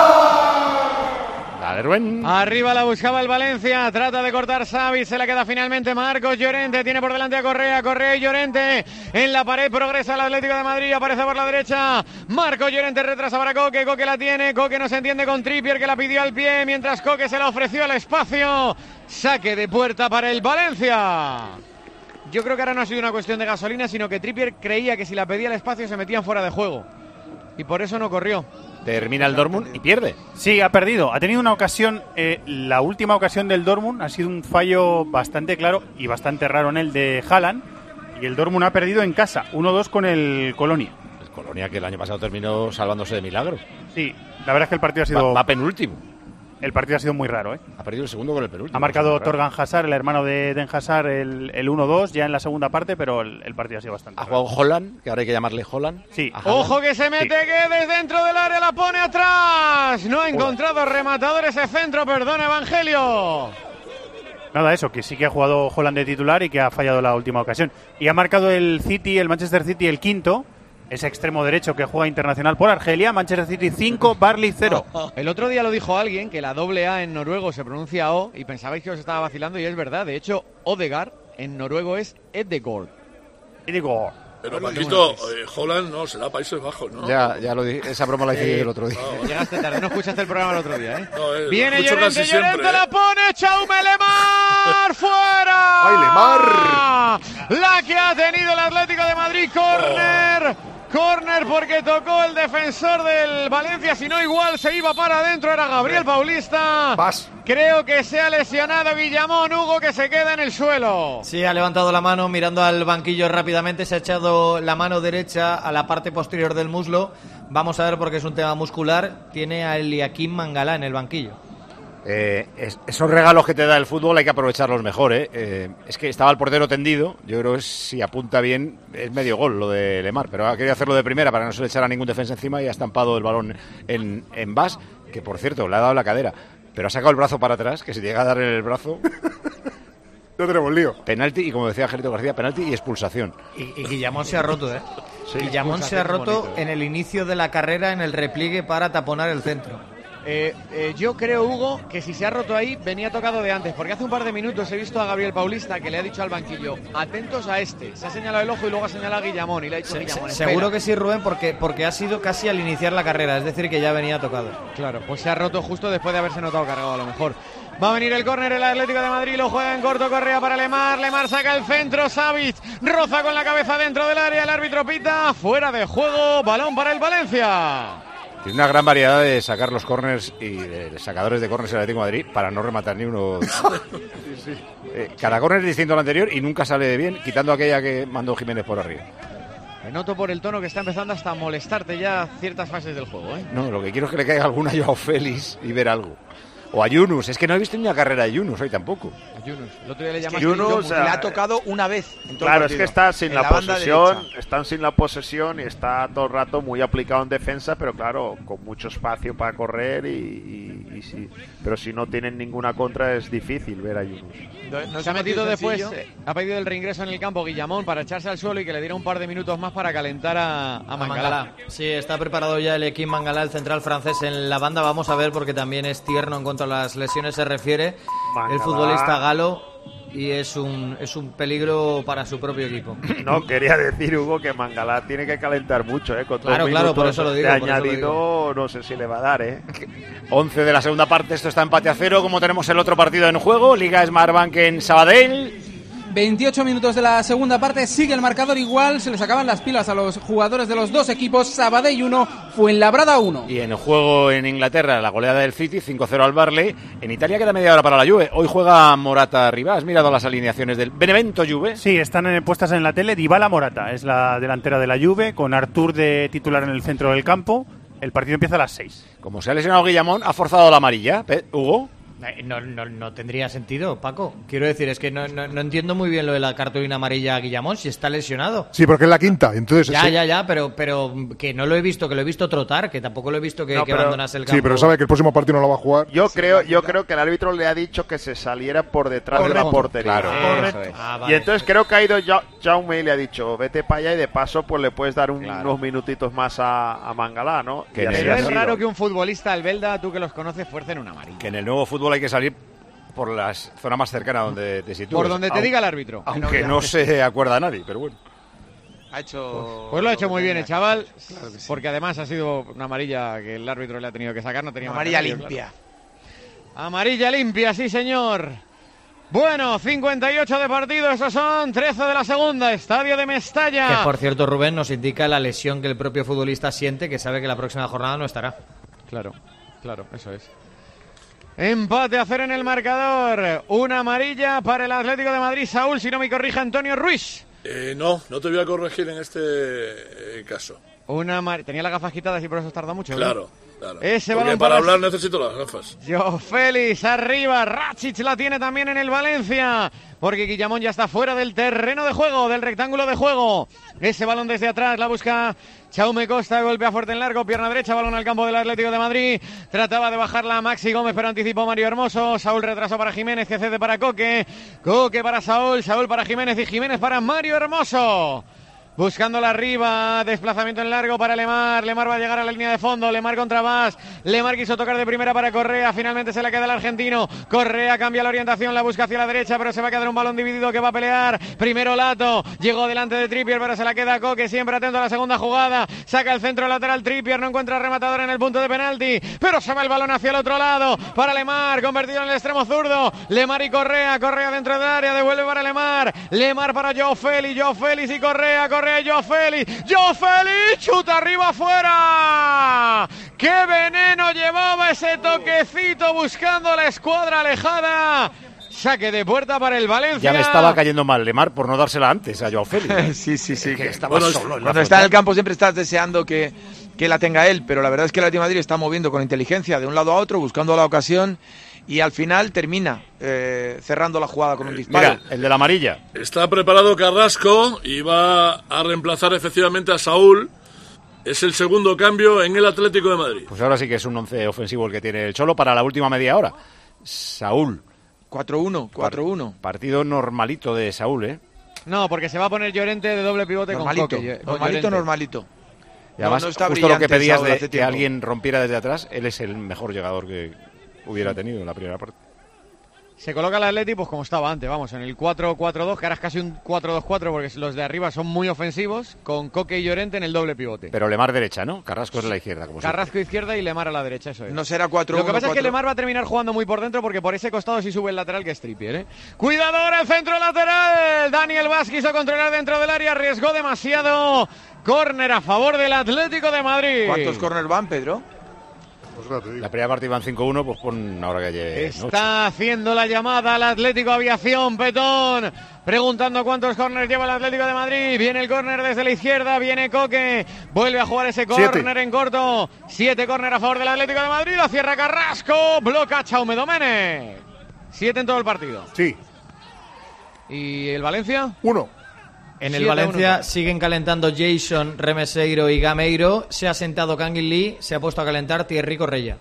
Arriba la buscaba el Valencia, trata de cortar Savic, se la queda finalmente Marcos Llorente, tiene por delante a Correa y Llorente en la pared, progresa el Atlético de Madrid, aparece por la derecha, Marcos Llorente retrasa para Coque la tiene, Coque no se entiende con Trippier que la pidió al pie, mientras Coque se la ofreció al espacio, saque de puerta para el Valencia. Yo creo que ahora no ha sido una cuestión de gasolina, sino que Trippier creía que si la pedía al espacio se metían fuera de juego y por eso no corrió. Termina el Dortmund y pierde. Sí, ha perdido. Ha tenido una ocasión, la última ocasión del Dortmund ha sido un fallo bastante claro y bastante raro en el de Haaland. Y el Dortmund ha perdido en casa, 1-2 con el Colonia. El Colonia que el año pasado terminó salvándose de milagros. Sí, la verdad es que el partido ha sido... Va penúltimo. El partido ha sido muy raro, ¿eh? Ha perdido el segundo con el penúltimo. Ha marcado Torgan Hazard, el hermano de Eden Hazard, el 1-2 ya en la segunda parte, pero el partido ha sido bastante raro. ¿Ha jugado Haaland? Que ahora hay que llamarle Haaland. Sí. Ojo que se mete Guedes dentro del área, la pone atrás. No ha encontrado rematador ese centro, perdón, Evangelio. Nada, eso, que sí que ha jugado Haaland de titular y que ha fallado la última ocasión. Y ha marcado el Manchester City, el quinto. Ese extremo derecho que juega internacional por Argelia, Manchester City 5, Burnley 0. El otro día lo dijo alguien, que la doble A en noruego se pronuncia O, y pensabais que os estaba vacilando, y es verdad. De hecho, Odegaard en noruego es Edegård. Pero Paquito, Holland no, será Países Bajos, ¿no? Ya lo dije, esa broma la hice yo el otro día. Llegaste tarde, no escuchaste el programa el otro día, ¿eh? No, viene Llorente, la pone, Jaume Lemar, ¡fuera! ¡Ay, Lemar! La que ha tenido el Atlético de Madrid, córner porque tocó el defensor del Valencia, si no igual se iba para adentro, era Gabriel Paulista. Creo que se ha lesionado Guillamón, Hugo, que se queda en el suelo. Sí, ha levantado la mano mirando al banquillo rápidamente, se ha echado la mano derecha a la parte posterior del muslo. Vamos a ver porque es un tema muscular. Tiene a Eliakim Mangala en el banquillo. Esos regalos que te da el fútbol hay que aprovecharlos mejor, ¿eh? Es que estaba el portero tendido. Yo creo que si apunta bien es medio gol lo de Lemar, pero ha querido hacerlo de primera para que no se le echara ningún defensa encima y ha estampado el balón en Bas, que por cierto le ha dado la cadera, pero ha sacado el brazo para atrás, que si llega a dar en el brazo... No tenemos lío. Penalti, y como decía Gerito García, penalti y expulsación. Y Guillamón se ha roto, ¿eh? Sí, Guillamón se ha roto bonito, en el inicio de la carrera, en el repliegue para taponar el centro. Yo creo, Hugo, que si se ha roto ahí, venía tocado de antes, porque hace un par de minutos he visto a Gabriel Paulista que le ha dicho al banquillo, atentos a este. Se ha señalado el ojo y luego ha señalado a Guillamón y le ha dicho Guillamón, seguro que sí, Rubén, porque ha sido casi al iniciar la carrera, es decir, que ya venía tocado. Claro, pues se ha roto justo después de haberse notado cargado a lo mejor. Va a venir el córner, el Atlético de Madrid lo juega en corto, Correa para Lemar, Lemar saca el centro, Savic roza con la cabeza dentro del área, el árbitro pita, fuera de juego, balón para el Valencia. Tiene una gran variedad de sacar los córners y de sacadores de córners el Atlético de Madrid para no rematar ni uno. Cada córner es distinto al anterior y nunca sale bien, quitando aquella que mandó Jiménez por arriba. Me noto por el tono que está empezando hasta a molestarte ya ciertas fases del juego, ¿eh? No, lo que quiero es que le caiga alguna a Joao Félix y ver algo. O a Yunus, es que no he visto ni una carrera de Yunus hoy tampoco. A Yunus, el otro día le llamaste Yunus le ha tocado una vez. Claro, es que está sin la posesión, están sin la posesión y está todo el rato muy aplicado en defensa, pero claro, con mucho espacio para correr y sí. Pero si no tienen ninguna contra es difícil ver a Yunus. Se ha metido después, ha pedido el reingreso en el campo Guillamón para echarse al suelo y que le diera un par de minutos más para calentar a Mangalá. Sí, está preparado ya el Ekin Mangalá, el central francés en la banda. Vamos a ver porque también es tierno en cuanto a las lesiones se refiere. Mangalá. El futbolista galo y es un peligro para su propio equipo. No, quería decir, Hugo, que Mangalá tiene que calentar mucho, con claro, por eso lo digo. De añadido, no sé si le va a dar, 11 de la segunda parte, esto está empate a 0, como tenemos el otro partido en juego, Liga Smartbank en Sabadell. 28 minutos de la segunda parte, sigue el marcador igual, se les acaban las pilas a los jugadores de los dos equipos, Sabadell 1, Fuenlabrada 1. Y en juego en Inglaterra, la goleada del City, 5-0 al Barley. En Italia queda media hora para la Juve. Hoy juega Morata arriba. ¿Has mirado las alineaciones del Benevento Juve? Sí, están puestas en la tele. Dybala Morata es la delantera de la Juve, con Artur de titular en el centro del campo. El partido empieza a las 6. Como se ha lesionado Guillamón, ha forzado la amarilla. Hugo. No tendría sentido, Paco. Quiero decir, es que no entiendo muy bien lo de la cartulina amarilla a Guillamón si está lesionado. Sí, porque es la quinta, entonces... Ya, pero que no lo he visto, que lo he visto trotar, que tampoco lo he visto que abandonase el campo. Sí, pero sabe que el próximo partido no lo va a jugar. Yo creo que el árbitro le ha dicho que se saliera por detrás de la portería. Claro, Y entonces creo que ha ido Jaume y le ha dicho, vete para allá y de paso pues le puedes dar unos minutitos más a Mangalá, ¿no? Pero es raro que un futbolista albelda, tú que los conoces, fuercen una amarilla. Que en el nuevo fútbol hay que salir por la zona más cercana donde te sitúes. Por donde te diga el árbitro. Aunque no se acuerda a nadie, pero bueno. Pues lo ha hecho muy bien el chaval, claro sí. Porque además ha sido una amarilla que el árbitro le ha tenido que sacar. No tenía amarilla limpia. Claro. Amarilla limpia, sí señor. Bueno, 58 de partido, esos son 13 de la segunda, estadio de Mestalla. Que por cierto, Rubén, nos indica la lesión que el propio futbolista siente, que sabe que la próxima jornada no estará. Claro, eso es. Empate a 0 en el marcador. Una amarilla para el Atlético de Madrid. Saúl, si no me corrige, Antonio Ruiz. No te voy a corregir en este caso. Tenía las gafas quitadas y por eso tarda mucho. Claro. Ese balón para hablar necesito las gafas. Joao Félix arriba. Rakitic la tiene también en el Valencia. Porque Guillamón ya está fuera del terreno de juego, del rectángulo de juego. Ese balón desde atrás la busca Jaume Costa, golpea fuerte en largo, pierna derecha, balón al campo del Atlético de Madrid. Trataba de bajarla Maxi Gómez, pero anticipó Mario Hermoso. Saúl retrasó para Jiménez, que cede para Coque. Coque para Saúl, Saúl para Jiménez y Jiménez para Mario Hermoso. Buscándola arriba, desplazamiento en largo para Lemar. Lemar va a llegar a la línea de fondo. Lemar contra Bas. Lemar quiso tocar de primera para Correa. Finalmente se la queda el argentino. Correa cambia la orientación, la busca hacia la derecha, pero se va a quedar un balón dividido que va a pelear. Primero Lato. Llegó delante de Trippier, pero se la queda Coque. Siempre atento a la segunda jugada. Saca el centro lateral Trippier. No encuentra rematador en el punto de penalti, pero se va el balón hacia el otro lado. Para Lemar, convertido en el extremo zurdo. Lemar y Correa. Correa dentro del área. Devuelve para Lemar. Lemar para Joao Félix. Joao Félix y Correa. Joao Félix, chuta arriba afuera. ¡Qué veneno llevaba ese toquecito buscando la escuadra alejada! Saque de puerta para el Valencia. Ya me estaba cayendo mal Lemar por no dársela antes a Joao Félix. Sí. Que estaba solo. Cuando está en el campo siempre estás deseando que la tenga él, pero la verdad es que el Atlético de Madrid está moviendo con inteligencia de un lado a otro, buscando la ocasión. Y al final termina cerrando la jugada con un disparo. Mira, el de la amarilla. Está preparado Carrasco y va a reemplazar efectivamente a Saúl. Es el segundo cambio en el Atlético de Madrid. Pues ahora sí que es un 11 ofensivo el que tiene el Cholo para la última media hora. Saúl. 4-1. Partido normalito de Saúl, ¿eh? No, porque se va a poner Llorente de doble pivote normalito, con Coque. Normalito. Y además, no está justo lo que pedías Saúl, de que alguien rompiera desde atrás, él es el mejor llegador que hubiera tenido en la primera parte. Se coloca el Atleti pues como estaba antes, vamos, en el 4-4-2, que ahora es casi un 4-2-4 porque los de arriba son muy ofensivos, con Coque y Llorente en el doble pivote. Pero Lemar derecha, ¿no? Carrasco es la izquierda, como Carrasco siempre. izquierda y Lemar a la derecha, eso es. No será 4-1-4. Lo que pasa es que Lemar va a terminar jugando muy por dentro porque por ese costado sí sube el lateral, que es Trippier, ¿eh? ¡Cuidado ahora el centro lateral! Daniel Vaz quiso controlar dentro del área, arriesgó demasiado. Córner a favor del Atlético de Madrid. ¿Cuántos córners van, Pedro? La primera parte iban 5-1, pues pon ahora que lleve. Está haciendo la llamada al Atlético Aviación, Petón, preguntando cuántos córneres lleva el Atlético de Madrid. Viene el córner desde la izquierda, viene Coque, vuelve a jugar ese córner en corto. 7 córner a favor del Atlético de Madrid, la cierra Carrasco, bloca Jaume Domenech. 7 en todo el partido. Sí. ¿Y el Valencia? 1. En el Valencia siguen calentando Jason, Remeseiro y Gameiro. Se ha sentado Kangin Lee, se ha puesto a calentar Thierry Correia.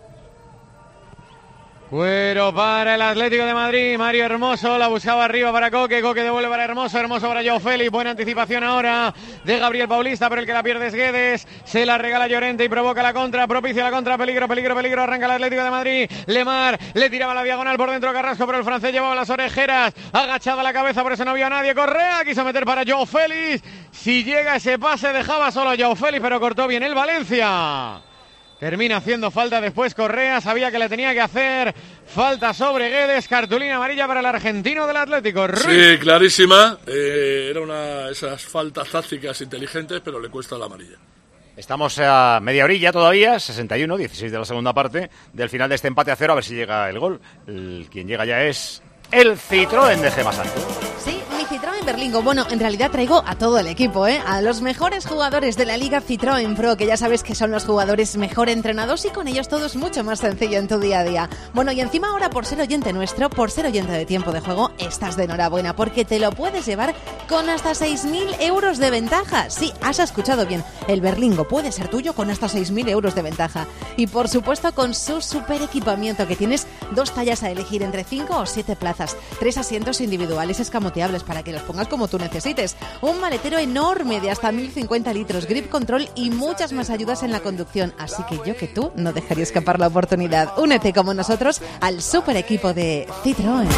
Cuero para el Atlético de Madrid, Mario Hermoso, la buscaba arriba para Coque, Coque devuelve para Hermoso, Hermoso para Joao Félix, buena anticipación ahora de Gabriel Paulista, pero el que la pierde es Guedes, se la regala Llorente y provoca la contra, propicia la contra, peligro, arranca el Atlético de Madrid, Lemar, le tiraba la diagonal por dentro a Carrasco, pero el francés llevaba las orejeras, agachada la cabeza, por eso no vio a nadie, Correa, quiso meter para Joao Félix, si llega ese pase dejaba solo a Joao Félix, pero cortó bien el Valencia. Termina haciendo falta después Correa, sabía que le tenía que hacer falta sobre Guedes, cartulina amarilla para el argentino del Atlético. Ruiz. Sí, clarísima, era una de esas faltas tácticas inteligentes, pero le cuesta la amarilla. Estamos a media orilla todavía, 61-16 de la segunda parte, del final de este empate a 0, a ver si llega el gol. Quien llega ya es el Citroën de Gemma Santos. Sí, mi Citroën Berlingo. Bueno, en realidad traigo a todo el equipo, a los mejores jugadores de la Liga Citroën Pro, que ya sabes que son los jugadores mejor entrenados y con ellos todo es mucho más sencillo en tu día a día. Bueno, y encima ahora por ser oyente nuestro, por ser oyente de Tiempo de Juego, estás de enhorabuena porque te lo puedes llevar con hasta 6.000 euros de ventaja. Sí, has escuchado bien, el Berlingo puede ser tuyo con hasta 6.000 euros de ventaja. Y por supuesto con su super equipamiento, que tienes 2 tallas a elegir entre 5 o 7 plazas, 3 asientos individuales escamoteables para que los pongas como tú necesites, un maletero enorme de hasta 1.050 litros, grip control y muchas más ayudas en la conducción. Así que yo que tú no dejaría escapar la oportunidad. Únete como nosotros al super equipo de Citroën.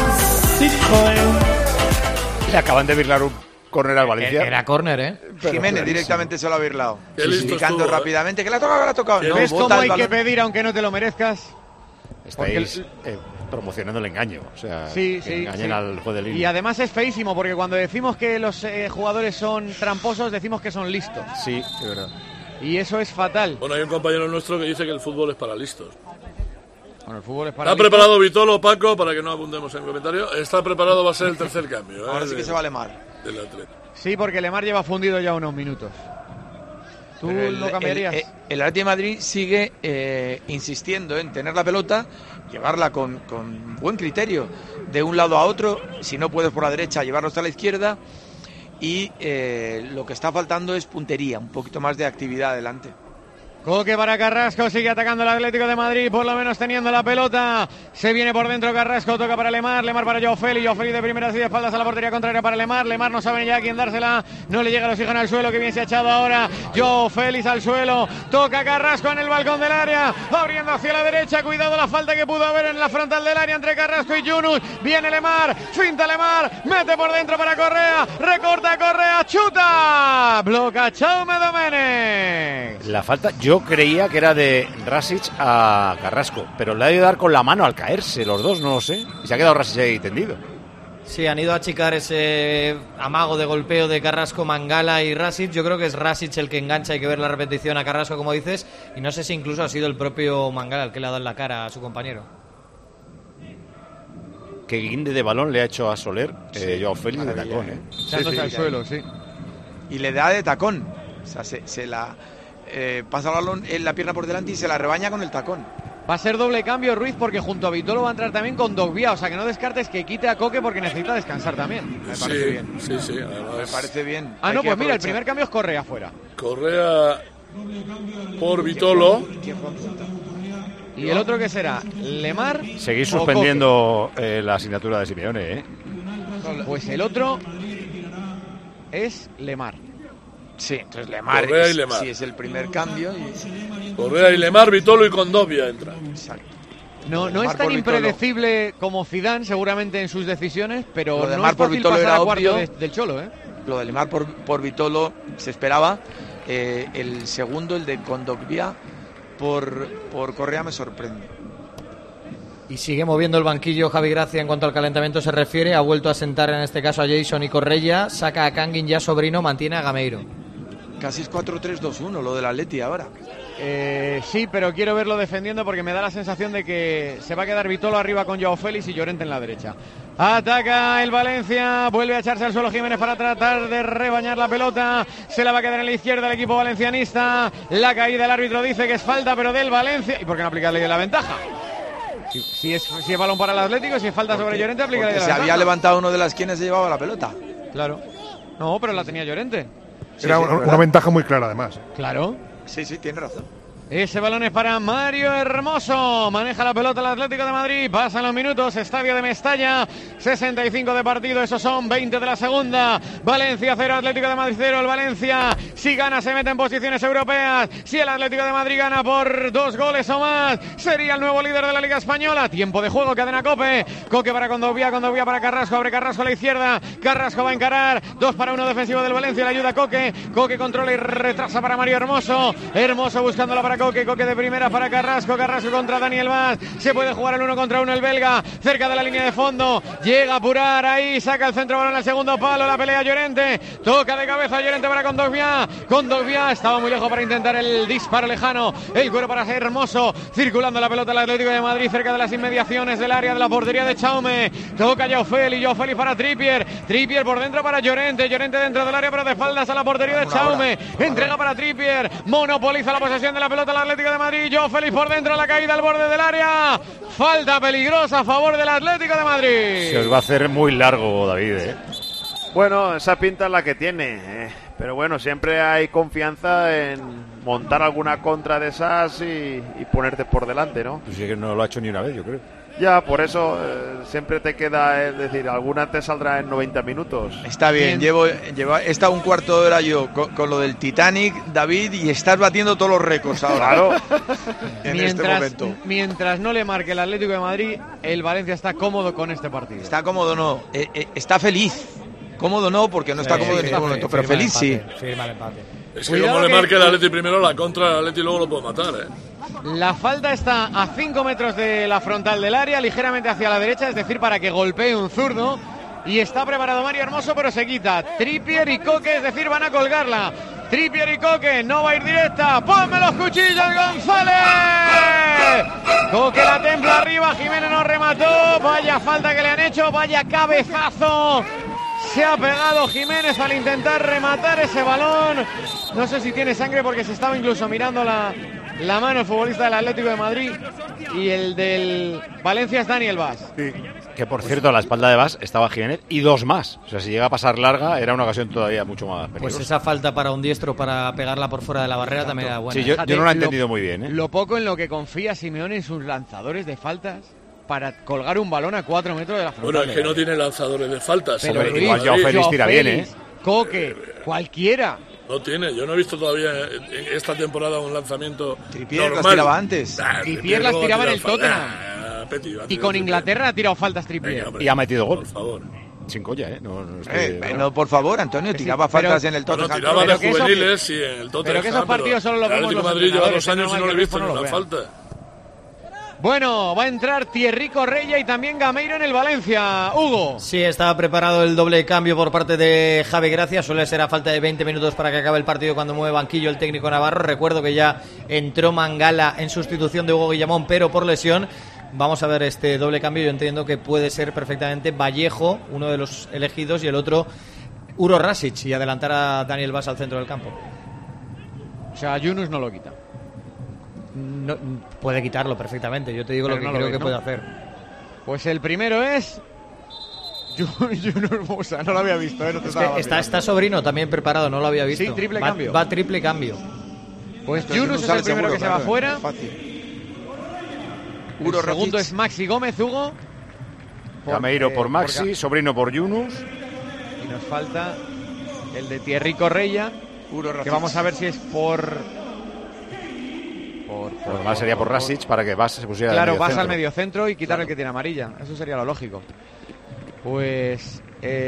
Le acaban de virlar un córner al Valencia. Era córner, ¿eh? Jiménez directamente se lo ha virlado. Indicando rápidamente que la ha tocado. No, ¿ves cómo hay que pedir aunque no te lo merezcas? Estáis promocionando el engaño, o sea, sí, engañen al juez de línea. Y además es feísimo, porque cuando decimos que los jugadores son tramposos, decimos que son listos. Sí, es verdad. Y eso es fatal. Bueno, hay un compañero nuestro que dice que el fútbol es para listos. Bueno, el fútbol es para listos. Está preparado Vitolo, Paco, para que no abundemos en comentarios. Está preparado, va a ser el tercer cambio. Ahora sí que se va Lemar. Del Atlético. Sí, porque Lemar lleva fundido ya unos minutos. ¿Tú lo cambiarías? El Atlético de Madrid sigue insistiendo en tener la pelota, llevarla con buen criterio de un lado a otro, si no puedes por la derecha, llevarlo hasta la izquierda, y lo que está faltando es puntería, un poquito más de actividad adelante. Coque para Carrasco, sigue atacando el Atlético de Madrid, por lo menos teniendo la pelota. Se viene por dentro Carrasco, toca para Lemar, Lemar para Joao Félix, Joao Félix de primeras y de espaldas a la portería contraria para Lemar, Lemar no sabe ya a quién dársela, no le llega el oxígeno al suelo, que bien se ha echado ahora, Joao Félix al suelo, toca Carrasco en el balcón del área, abriendo hacia la derecha, cuidado la falta que pudo haber en la frontal del área entre Carrasco y Yunus, viene Lemar, finta Lemar, mete por dentro para Correa, recorta Correa, chuta, bloca Jaume Domenech. La falta, yo creía que era de Rasic a Carrasco, pero le ha ido a dar con la mano al caerse, los dos, no lo sé, y se ha quedado Rasic ahí tendido. Sí, han ido a achicar ese amago de golpeo de Carrasco, Mangala y Rasic. Yo creo que es Rasic el que engancha, hay que ver la repetición a Carrasco, como dices, y no sé si incluso ha sido el propio Mangala el que le ha dado en la cara a su compañero. Qué guinde de balón le ha hecho a Soler, Joao Félix de tacón, Echándose al suelo, sí. Y le da de tacón, o sea, se la pasa el balón en la pierna por delante y se la rebaña con el tacón. Va a ser doble cambio Ruiz, porque junto a Vitolo va a entrar también con Dogbia, o sea que no descartes que quite a Coque porque necesita descansar también. Me parece bien. Sí, además... Me parece bien. Ah, no, pues mira, el primer cambio es Correa afuera. Correa por Vitolo. ¿Y el otro qué será? ¿Lemar? Seguís suspendiendo la asignatura de Simeone, ¿eh? Pues el otro es Lemar. Sí, entonces Lemar, Correa y Lemar. Sí, es el primer cambio. Y... Correa y Lemar, Vitolo y Condovia entra. Exacto. No es tan impredecible como Zidane, seguramente, en sus decisiones, pero lo de no Lemar es por fácil Vitolo pasar era a cuarto obvio. del Cholo, ¿eh? Lo de Lemar por Vitolo se esperaba. El segundo, el de Kondogbia por Correa, me sorprende. Y sigue moviendo el banquillo Javi Gracia en cuanto al calentamiento se refiere. Ha vuelto a sentar en este caso a Jason y Correia. Saca a Kangin y a Sobrino, mantiene a Gameiro. Casi es 4-3-2-1 lo del Atleti ahora. Sí, pero quiero verlo defendiendo porque me da la sensación de que se va a quedar Vitolo arriba con Joao Félix y Llorente en la derecha. Ataca el Valencia, vuelve a echarse al suelo Jiménez para tratar de rebañar la pelota. Se la va a quedar en la izquierda el equipo valencianista. La caída, el árbitro dice que es falta, pero del Valencia. ¿Y por qué no aplica la ley de la ventaja? Si es balón para el Atlético, si es falta sobre Llorente, aplica la ley de la se ventaja. había levantado uno de las quienes se llevaba la pelota. Claro. No, pero la tenía Llorente. Era una ventaja muy clara, además. Claro. Sí, tiene razón. Ese balón es para Mario Hermoso. Maneja la pelota el Atlético de Madrid. Pasan los minutos. Estadio de Mestalla. 65 de partido. Esos son 20 de la segunda. Valencia 0, Atlético de Madrid 0. El Valencia, si gana, se mete en posiciones europeas. Si el Atlético de Madrid gana por 2 goles o más, sería el nuevo líder de la Liga Española. Tiempo de juego. Cadena Cope. Coque para Condovia. Condovia para Carrasco. Abre Carrasco a la izquierda. Carrasco va a encarar. 2 para 1 defensivo del Valencia. Le ayuda Coque. Coque controla y retrasa para Mario Hermoso. Hermoso buscándola para Coque de primera para Carrasco contra Daniel Vaz. Se puede jugar el 1 contra 1 el belga, cerca de la línea de fondo, llega a apurar ahí, saca el centro balón al segundo palo, la pelea Llorente, toca de cabeza Llorente para Kondogbia, estaba muy lejos para intentar el disparo lejano, el cuero para ser Hermoso, circulando la pelota al Atlético de Madrid, cerca de las inmediaciones del área de la portería de Chaume, toca Joao Félix para Trippier por dentro para Llorente dentro del área pero de espaldas a la portería de Chaume, entrega para Trippier, monopoliza la posesión de la pelota al Atlético de Madrid, Joao Félix por dentro, la caída al borde del área, falta peligrosa a favor del Atlético de Madrid. Se os va a hacer muy largo, David, ¿eh? Bueno, esa pinta es la que tiene, pero bueno, siempre hay confianza en montar alguna contra de esas y ponerte por delante, ¿no? Pues sí que no lo ha hecho ni una vez, yo creo. Ya, por eso siempre te queda, es decir, alguna te saldrá en 90 minutos. Está bien, he estado un cuarto de hora yo con lo del Titanic, David, y estás batiendo todos los récords ahora. Claro. En este momento. Mientras no le marque el Atlético de Madrid, el Valencia está cómodo con este partido. Está cómodo, no. Está feliz. Cómodo no, porque no está cómodo en ningún momento, pero feliz sí. Firma el empate. Es que como le marque el Atleti primero, la contra el Atleti luego lo puede matar, La falta está a 5 metros de la frontal del área, ligeramente hacia la derecha, es decir, para que golpee un zurdo. Y está preparado Mario Hermoso, pero se quita. Trippier y Coque, es decir, van a colgarla. Trippier y Coque, no va a ir directa. ¡Ponme los cuchillos, González! Coque la templa arriba, Jiménez no remató. Vaya falta que le han hecho, vaya cabezazo. Se ha pegado Jiménez al intentar rematar ese balón. No sé si tiene sangre porque se estaba incluso mirando la mano el futbolista del Atlético de Madrid. Y el del Valencia es Daniel Vaz. Sí. Que por cierto, a la espalda de Vaz estaba Jiménez y 2 más. O sea, si llega a pasar larga, era una ocasión todavía mucho más peligrosa. Pues esa falta para un diestro para pegarla por fuera de la barrera también era buena. Sí, yo no lo he entendido muy bien. Lo poco en lo que confía Simeone en sus lanzadores de faltas para colgar un balón a 4 metros de la frontal. Bueno, es que no tiene lanzadores de faltas. Pero Luis, igual Joao Félix tira bien, Coque, cualquiera. No tiene, yo no he visto todavía en esta temporada un lanzamiento Trippier normal. las tiraba antes. Trippier las tiraba en el Tottenham. Y con Inglaterra ha tirado faltas Trippier. Y ha metido gol. Por favor. Sin colla, No, por favor, Antonio, tiraba faltas en el Tottenham. Tiraba de juveniles, sí, en el Tottenham. Pero que esos partidos solo los vemos los Madrid lleva 2 años y no le he visto ni una falta. Bueno, va a entrar Thierry Correia y también Gameiro en el Valencia. Hugo. Sí, estaba preparado el doble cambio por parte de Javi Gracia. Suele ser a falta de 20 minutos para que acabe el partido cuando mueve banquillo el técnico navarro. Recuerdo que ya entró Mangala en sustitución de Hugo Guillamón, pero por lesión. Vamos a ver este doble cambio. Yo entiendo que puede ser perfectamente Vallejo, uno de los elegidos, y el otro Uro Rasic, y adelantar a Daniel Vaz al centro del campo. O sea, Yunus no lo quita. No, puede quitarlo perfectamente. Yo te digo pero lo que creo que puede hacer. Pues el primero es Yunus Musa. No lo había visto. No te está Sobrino también preparado. No lo había visto. Sí, triple cambio. Va triple cambio. Pues Yunus es el primero que se va fuera. El segundo es Maxi Gómez, Hugo. Gameiro por Maxi, Sobrino por Yunus. Y nos falta el de Thierry Correia, que vamos a ver si es por más sería por Rasic, para que Vas se pusiera claro, vas al mediocentro y quitar el que tiene amarilla. Eso sería lo lógico. Pues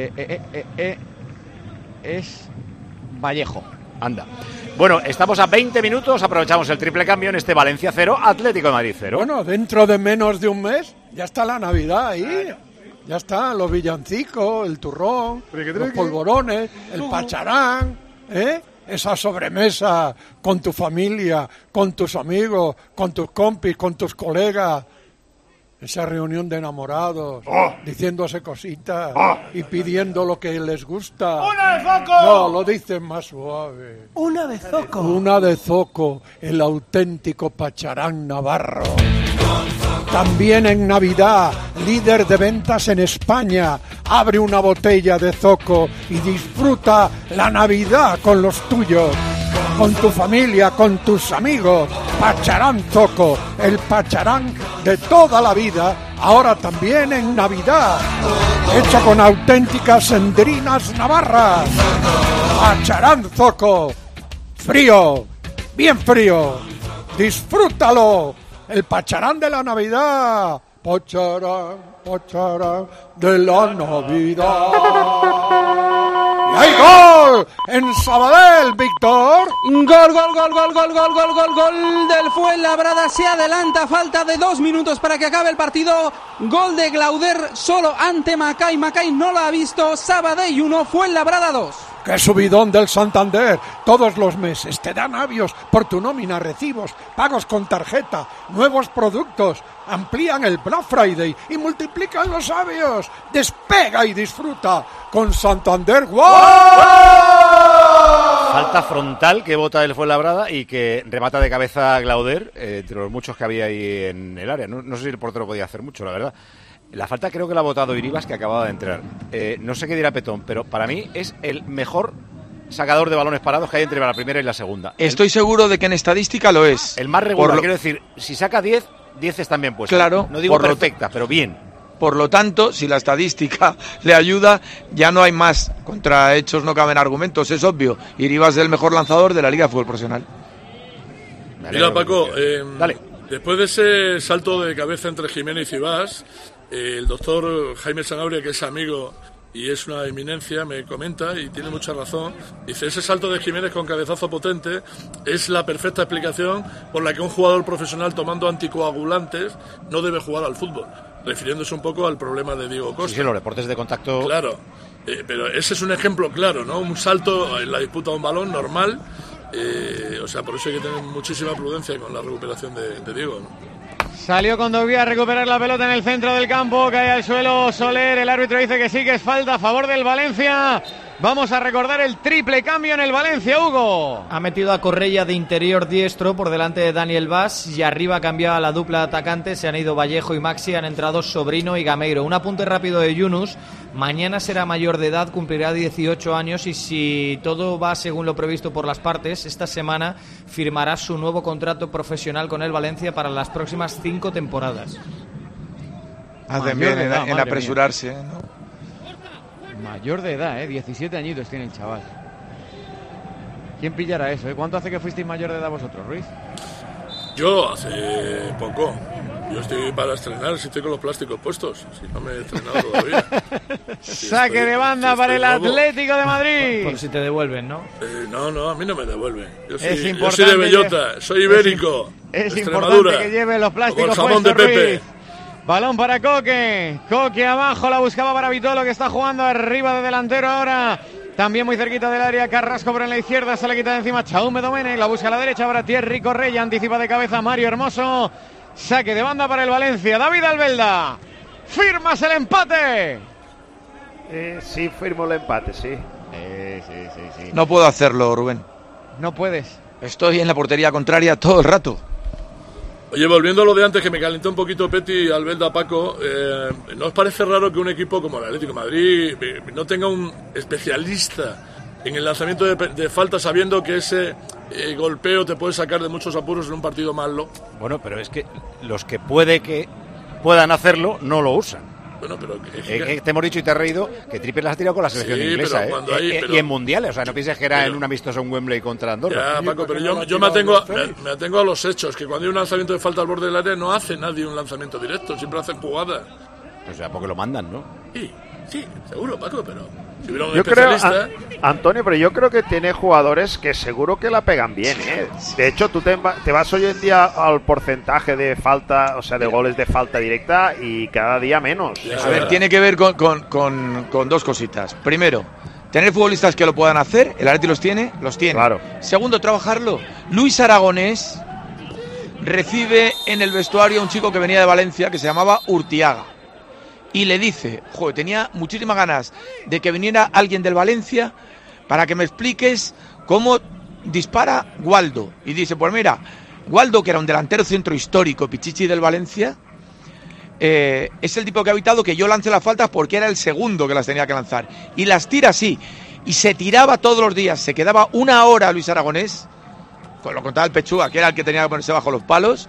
es Vallejo. Anda. Bueno, estamos a 20 minutos, aprovechamos el triple cambio en este Valencia 0, Atlético de Madrid 0. Bueno, dentro de menos de un mes ya está la Navidad ahí. Ya está, los villancicos, el turrón, los polvorones, el pacharán, esa sobremesa con tu familia, con tus amigos, con tus compis, con tus colegas. Esa reunión de enamorados, diciéndose cositas y pidiendo lo que les gusta. ¡Una de Zoco! No, lo dicen más suave. ¡Una de Zoco! Una de Zoco, el auténtico pacharán navarro. También en Navidad, líder de ventas en España, abre una botella de Zoco y disfruta la Navidad con los tuyos. Con tu familia, con tus amigos. Pacharán Zoco, el pacharán de toda la vida, ahora también en Navidad. Hecho con auténticas sendrinas navarras. Pacharán Zoco. Frío, bien frío. Disfrútalo. El pacharán de la Navidad. Pacharán de la Navidad. ¡Y hay gol! En Sabadell, Víctor. Gol del Fuenlabrada. Se adelanta, falta de 2 minutos para que acabe el partido. Gol de Glauder solo ante Macay. Macay no lo ha visto. Sabadell 1, Fuenlabrada 2. ¡Qué subidón del Santander! Todos los meses te dan avios por tu nómina, recibos, pagos con tarjeta, nuevos productos, amplían el Black Friday y multiplican los avios. Despega y disfruta con Santander. ¡Wow! Falta frontal que bota el Fuenlabrada y que remata de cabeza a Glauder, entre los muchos que había ahí en el área. No sé si el portero podía hacer mucho, la verdad. La falta creo que la ha votado Iribas, que acababa de entrar. No sé qué dirá Petón, pero para mí es el mejor sacador de balones parados que hay entre la primera y la segunda. Estoy seguro de que en estadística lo es. El más regular, quiero decir, si saca 10, 10 están bien puestos. Claro. No digo perfecta, pero bien. Por lo tanto, si la estadística le ayuda, ya no hay más. Contra hechos no caben argumentos, es obvio. Iribas es el mejor lanzador de la Liga de Fútbol Profesional. Mira, Paco, dale. Después de ese salto de cabeza entre Jiménez y Vas, el doctor Jaime Sanabria, que es amigo y es una eminencia, me comenta, y tiene mucha razón, dice, ese salto de Jiménez con cabezazo potente es la perfecta explicación por la que un jugador profesional tomando anticoagulantes no debe jugar al fútbol, refiriéndose un poco al problema de Diego Costa. Sí, los deportes de contacto... Claro, pero ese es un ejemplo claro, ¿no? Un salto en la disputa de un balón normal, o sea, por eso hay que tener muchísima prudencia con la recuperación de Diego, ¿no? Salió Condovia a recuperar la pelota en el centro del campo, cae al suelo Soler, el árbitro dice que sí, que es falta a favor del Valencia. Vamos a recordar el triple cambio en el Valencia, Hugo. Ha metido a Correia de interior diestro por delante de Daniel Vas y arriba ha cambiado a la dupla atacante, se han ido Vallejo y Maxi, han entrado Sobrino y Gameiro. Un apunte rápido de Yunus, mañana será mayor de edad, cumplirá 18 años y si todo va según lo previsto por las partes, esta semana firmará su nuevo contrato profesional con el Valencia para las próximas 5 temporadas. Hacen bien en apresurarse, ¿no? Mayor de edad, 17 añitos tiene el chaval. ¿Quién pillará eso? ¿Cuánto hace que fuisteis mayor de edad vosotros, Ruiz? Yo hace poco. Yo estoy para estrenar, si estoy con los plásticos puestos. Si no me he estrenado todavía. Saque de banda para el Atlético de Madrid. Por si te devuelven, ¿no? No, a mí no me devuelven. Yo yo soy de bellota, soy ibérico. Es importante que lleve los plásticos jamón de Pepe. Ruiz. Balón para Coque. Coque abajo, la buscaba para Vitolo, que está jugando arriba de delantero ahora. También muy cerquita del área, Carrasco por en la izquierda, se le quita de encima Chaume Domene, la busca a la derecha para Thierry Correia, anticipa de cabeza Mario Hermoso. Saque de banda para el Valencia. David Albelda, ¿firmas el empate? Sí, firmo el empate, sí. Sí. No puedo hacerlo, Rubén. No puedes. Estoy en la portería contraria todo el rato. Oye, volviendo a lo de antes, que me calentó un poquito Peti y Albelda, Paco, ¿no os parece raro que un equipo como el Atlético de Madrid no tenga un especialista en el lanzamiento de falta, sabiendo que ese golpeo te puede sacar de muchos apuros en un partido malo. Bueno, pero es que los que puedan hacerlo no lo usan. Bueno, pero te hemos dicho y te has reído que Trippier las ha tirado con la selección inglesa, y en mundiales, o sea, no pienses que era en un amistoso en Wembley contra Andorra. Ya, Paco, pero yo me atengo a los hechos, que cuando hay un lanzamiento de falta al borde del área no hace nadie un lanzamiento directo, siempre hacen jugadas. O sea, porque lo mandan, ¿no? Sí, seguro, Paco, pero si hubiera un yo creo, especialista... Antonio, pero yo creo que tiene jugadores que seguro que la pegan bien, ¿eh? De hecho, tú te vas hoy en día al porcentaje de falta, o sea, de goles de falta directa y cada día menos. A ver, tiene que ver con dos cositas. Primero, tener futbolistas que lo puedan hacer, el Atleti los tiene. Claro. Segundo, trabajarlo. Luis Aragonés recibe en el vestuario a un chico que venía de Valencia que se llamaba Urtiaga. Y le dice, joder, tenía muchísimas ganas de que viniera alguien del Valencia para que me expliques cómo dispara Waldo. Y dice, pues mira, Waldo, que era un delantero centro histórico, Pichichi del Valencia, es el tipo que ha evitado que yo lance las faltas porque era el segundo que las tenía que lanzar. Y las tira así. Y se tiraba todos los días, se quedaba una hora Luis Aragonés, con lo contaba el Pechuga, que era el que tenía que ponerse bajo los palos,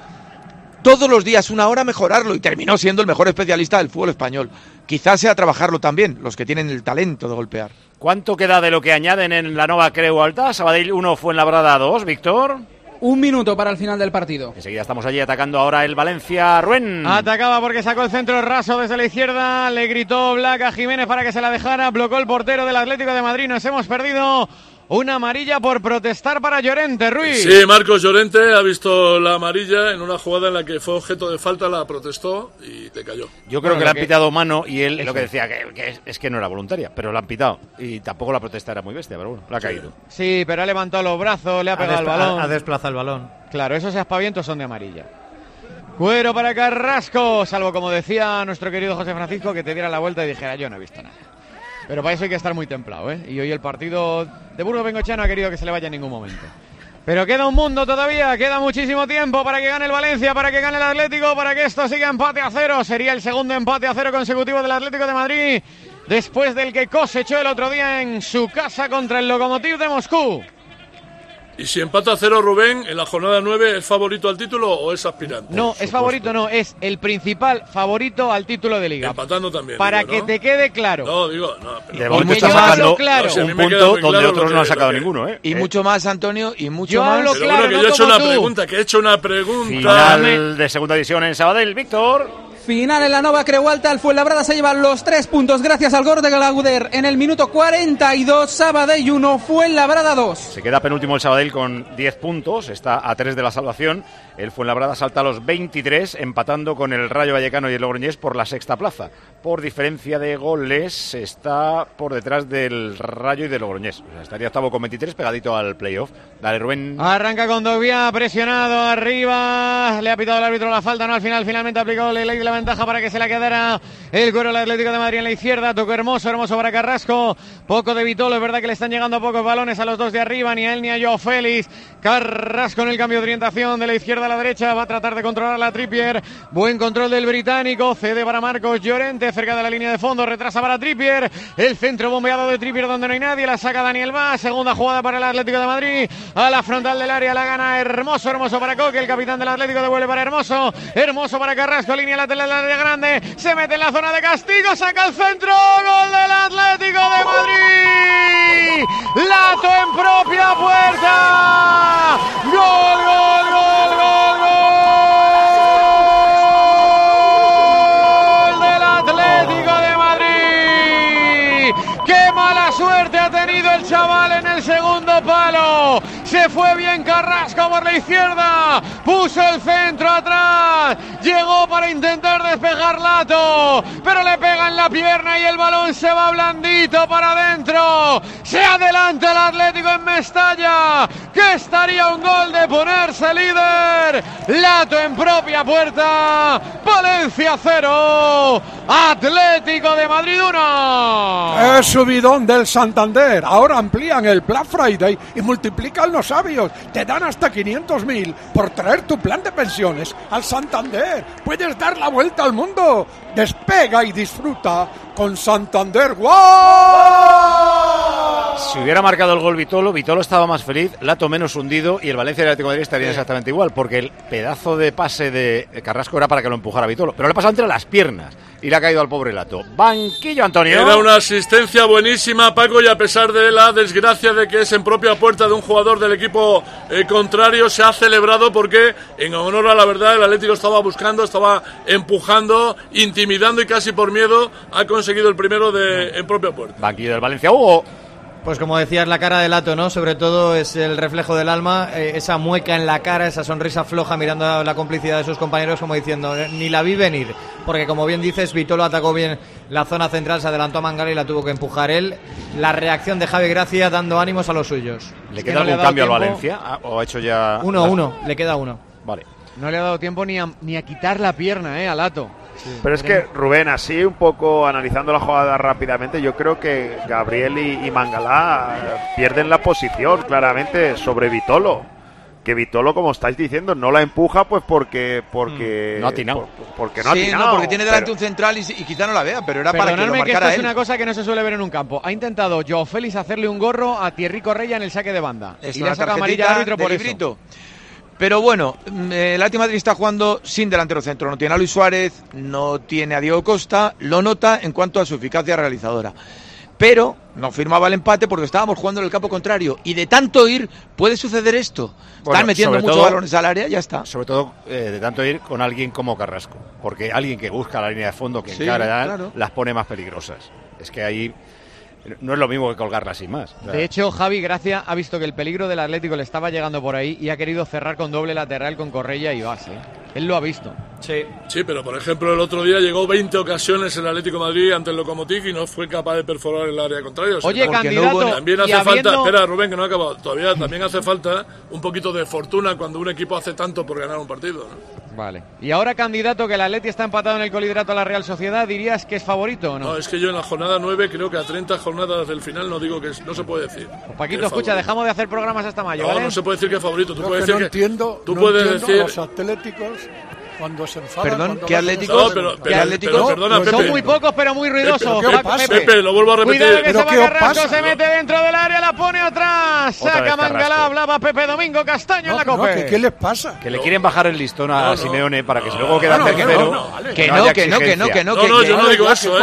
todos los días una hora mejorarlo, y terminó siendo el mejor especialista del fútbol español. Quizás sea trabajarlo también, los que tienen el talento de golpear. ¿Cuánto queda de lo que añaden en la Nova Creu Alta? Sabadell 1, Fuenlabrada 2, Víctor. 1 minuto para el final del partido. Enseguida estamos allí atacando ahora el Valencia. Rubén. Atacaba porque sacó el centro raso desde la izquierda. Le gritó Black a Jiménez para que se la dejara. Bloqueó el portero del Atlético de Madrid. Nos hemos perdido una amarilla por protestar para Llorente, Ruiz. Sí, Marcos Llorente ha visto la amarilla en una jugada en la que fue objeto de falta, la protestó y le cayó. Yo creo que le han pitado mano y él lo que decía que es que no era voluntaria, pero la han pitado. Y tampoco la protesta era muy bestia, pero bueno, la ha caído. Sí, pero ha levantado los brazos, le ha pegado al balón. Ha desplazado el balón. Claro, esos aspavientos son de amarilla. Cuero para Carrasco, salvo como decía nuestro querido José Francisco, que te diera la vuelta y dijera, yo no he visto nada. Pero para eso hay que estar muy templado, ¿eh? Y hoy el partido de Burgos Bengoechea no ha querido que se le vaya en ningún momento. Pero queda un mundo todavía, queda muchísimo tiempo para que gane el Valencia, para que gane el Atlético, para que esto siga empate a 0. Sería el segundo empate a 0 consecutivo del Atlético de Madrid, después del que cosechó el otro día en su casa contra el Lokomotiv de Moscú. ¿Y si empata a 0, Rubén, en la jornada 9, es favorito al título o es aspirante? No, es favorito, no, es el principal favorito al título de Liga. Empatando también. Para digo, que ¿no? te quede claro. No, digo, no. De momento está sacando claro. Un punto donde otros no han sacado ninguno, ¿eh? Y mucho más, Antonio, y mucho más. Pero claro, que yo he hecho una pregunta, que he hecho una pregunta. Final de segunda división en Sabadell, Víctor. Final en la Nova Creu Alta, el Fuenlabrada se lleva los 3 puntos gracias al gol de Galauder en el minuto 42, Sabadell 1, Fuenlabrada 2. Se queda penúltimo el Sabadell con 10 puntos, está a 3 de la salvación. El Fuenlabrada salta a los 23, empatando con el Rayo Vallecano y el Logroñés por la sexta plaza. Por diferencia de goles, está por detrás del Rayo y del Logroñés. O sea, estaría octavo con 23, pegadito al playoff. Dale, Rubén. Arranca con Dogbia, presionado arriba. Le ha pitado el árbitro la falta, no al final. Finalmente aplicó la ley de la ventaja para que se la quedara el Cuero del Atlético de Madrid en la izquierda. Tocó Hermoso para Carrasco. Poco de Vitolo, es verdad que le están llegando pocos balones a los dos de arriba, ni a él ni a Joao Félix. Carrasco en el cambio de orientación de la izquierda a la derecha. Va a tratar de controlar a Trippier. Buen control del británico. Cede para Marcos Llorente, cerca de la línea de fondo. Retrasa para Trippier. El centro bombeado de Trippier donde no hay nadie. La saca Daniel Vaz. Segunda jugada para el Atlético de Madrid. A la frontal del área la gana Hermoso. Hermoso para Coque. El capitán del Atlético devuelve para Hermoso. Hermoso para Carrasco. Línea lateral del área grande. Se mete en la zona de castigo. Saca el centro. Gol del Atlético de Madrid. Lato en propia puerta. Gol, gol, gol, gol, gol del Atlético de Madrid. ¡Qué mala suerte ha tenido el chaval en el segundo palo! Se fue bien Carrasco por la izquierda, puso el centro atrás, llegó para intentar despejar Lato, pero le pega en la pierna y el balón se va blandito para adentro. Se adelanta el Atlético en Mestalla, que estaría un gol de ponerse líder. Lato en propia puerta, Valencia 0, Atlético de Madrid 1. ¡Es subidón del Santander! Ahora amplían el Black Friday y multiplican los sabios. Te dan hasta 500.000 por traer tu plan de pensiones al Santander. Puedes dar la vuelta al mundo. Despega y disfruta con Santander. ¡Wow! Si hubiera marcado el gol Vitolo estaba estaba más feliz, Lato menos hundido y el Valencia y el Atlético de Madrid estarían exactamente igual, porque el pedazo de pase de Carrasco era para que lo empujara Vitolo, pero le ha pasado entre las piernas y le ha caído al pobre Lato. Banquillo, Antonio. Era una asistencia buenísima, Paco, y a pesar de la desgracia de que es en propia puerta de un jugador del equipo contrario, se ha celebrado porque en honor a la verdad el Atlético estaba buscando, estaba empujando, intimidando y casi por miedo ha conseguido el primero en propia puerta. Banquillo del Valencia, Hugo. Pues como decías, la cara de Lato, ¿no? Sobre todo es el reflejo del alma, esa mueca en la cara, esa sonrisa floja mirando la complicidad de sus compañeros como diciendo, ni la vi venir, porque como bien dices, Vitolo atacó bien la zona central, se adelantó a Mangala y la tuvo que empujar él. La reacción de Javi Gracia dando ánimos a los suyos. ¿Le queda algún cambio al Valencia? ¿O ha hecho ya...? Uno, le queda uno. Vale. No le ha dado tiempo ni a quitar la pierna, a Lato. Sí. Pero es que, Rubén, así un poco analizando la jugada rápidamente, yo creo que Gabriel y Mangala pierden la posición claramente sobre Vitolo. Que Vitolo, como estáis diciendo, no la empuja pues porque no ha atinado. Porque no ha atinado. No, porque tiene delante un central y quizá no la vea, pero era para que lo marcara que esto él. Es una cosa que no se suele ver en un campo. Ha intentado Joao Félix hacerle un gorro a Thierry Correia en el saque de banda. Es y le ha sacado amarilla al árbitro por eso. Pero bueno, el Atlético de Madrid está jugando sin delantero centro. No tiene a Luis Suárez, no tiene a Diego Costa, lo nota en cuanto a su eficacia realizadora. Pero no firmaba el empate porque estábamos jugando en el campo contrario. Y de tanto ir puede suceder esto. Están metiendo muchos balones al área, ya está. Sobre todo de tanto ir con alguien como Carrasco. Porque alguien que busca la línea de fondo, que encara, claro, las pone más peligrosas. Es que ahí... no es lo mismo que colgarla sin más. De hecho, Javi Gracia ha visto que el peligro del Atlético le estaba llegando por ahí y ha querido cerrar con doble lateral con Correia y Vaz. Él lo ha visto. Sí, pero por ejemplo el otro día llegó 20 ocasiones el Atlético de Madrid ante el Lokomotiv y no fue capaz de perforar el área contraria. Oye, candidato, también hace falta, espera Rubén, que no ha acabado. Todavía también hace falta un poquito de fortuna cuando un equipo hace tanto por ganar un partido, ¿no? Vale. Y ahora, candidato, que el Atleti está empatado en el coliderato a la Real Sociedad, ¿dirías que es favorito o no? No, es que yo en la jornada 9 creo que a 30 jornadas del final no digo que no se puede decir. Pues Paquito, escucha, dejamos de hacer programas hasta mayo, No, ¿vale? no se puede decir que es favorito. Tú puedes decir que entiendo, tú puedes decir los atléticos cuando se enfadan. Perdón, ¿qué Atléticos? ¿Qué Atléticos? Perdona, Pepe. Son muy pocos, pero muy ruidosos. Pepe, lo vuelvo a repetir. Cuidado que se va Carrasco, se mete dentro del área, la pone atrás. Saca Mangala, hablaba Pepe Domingo Castaño en la COPE. ¿Qué les pasa? Que le quieren bajar el listón a Simeone para que luego quede tercero. Que no, yo no digo eso,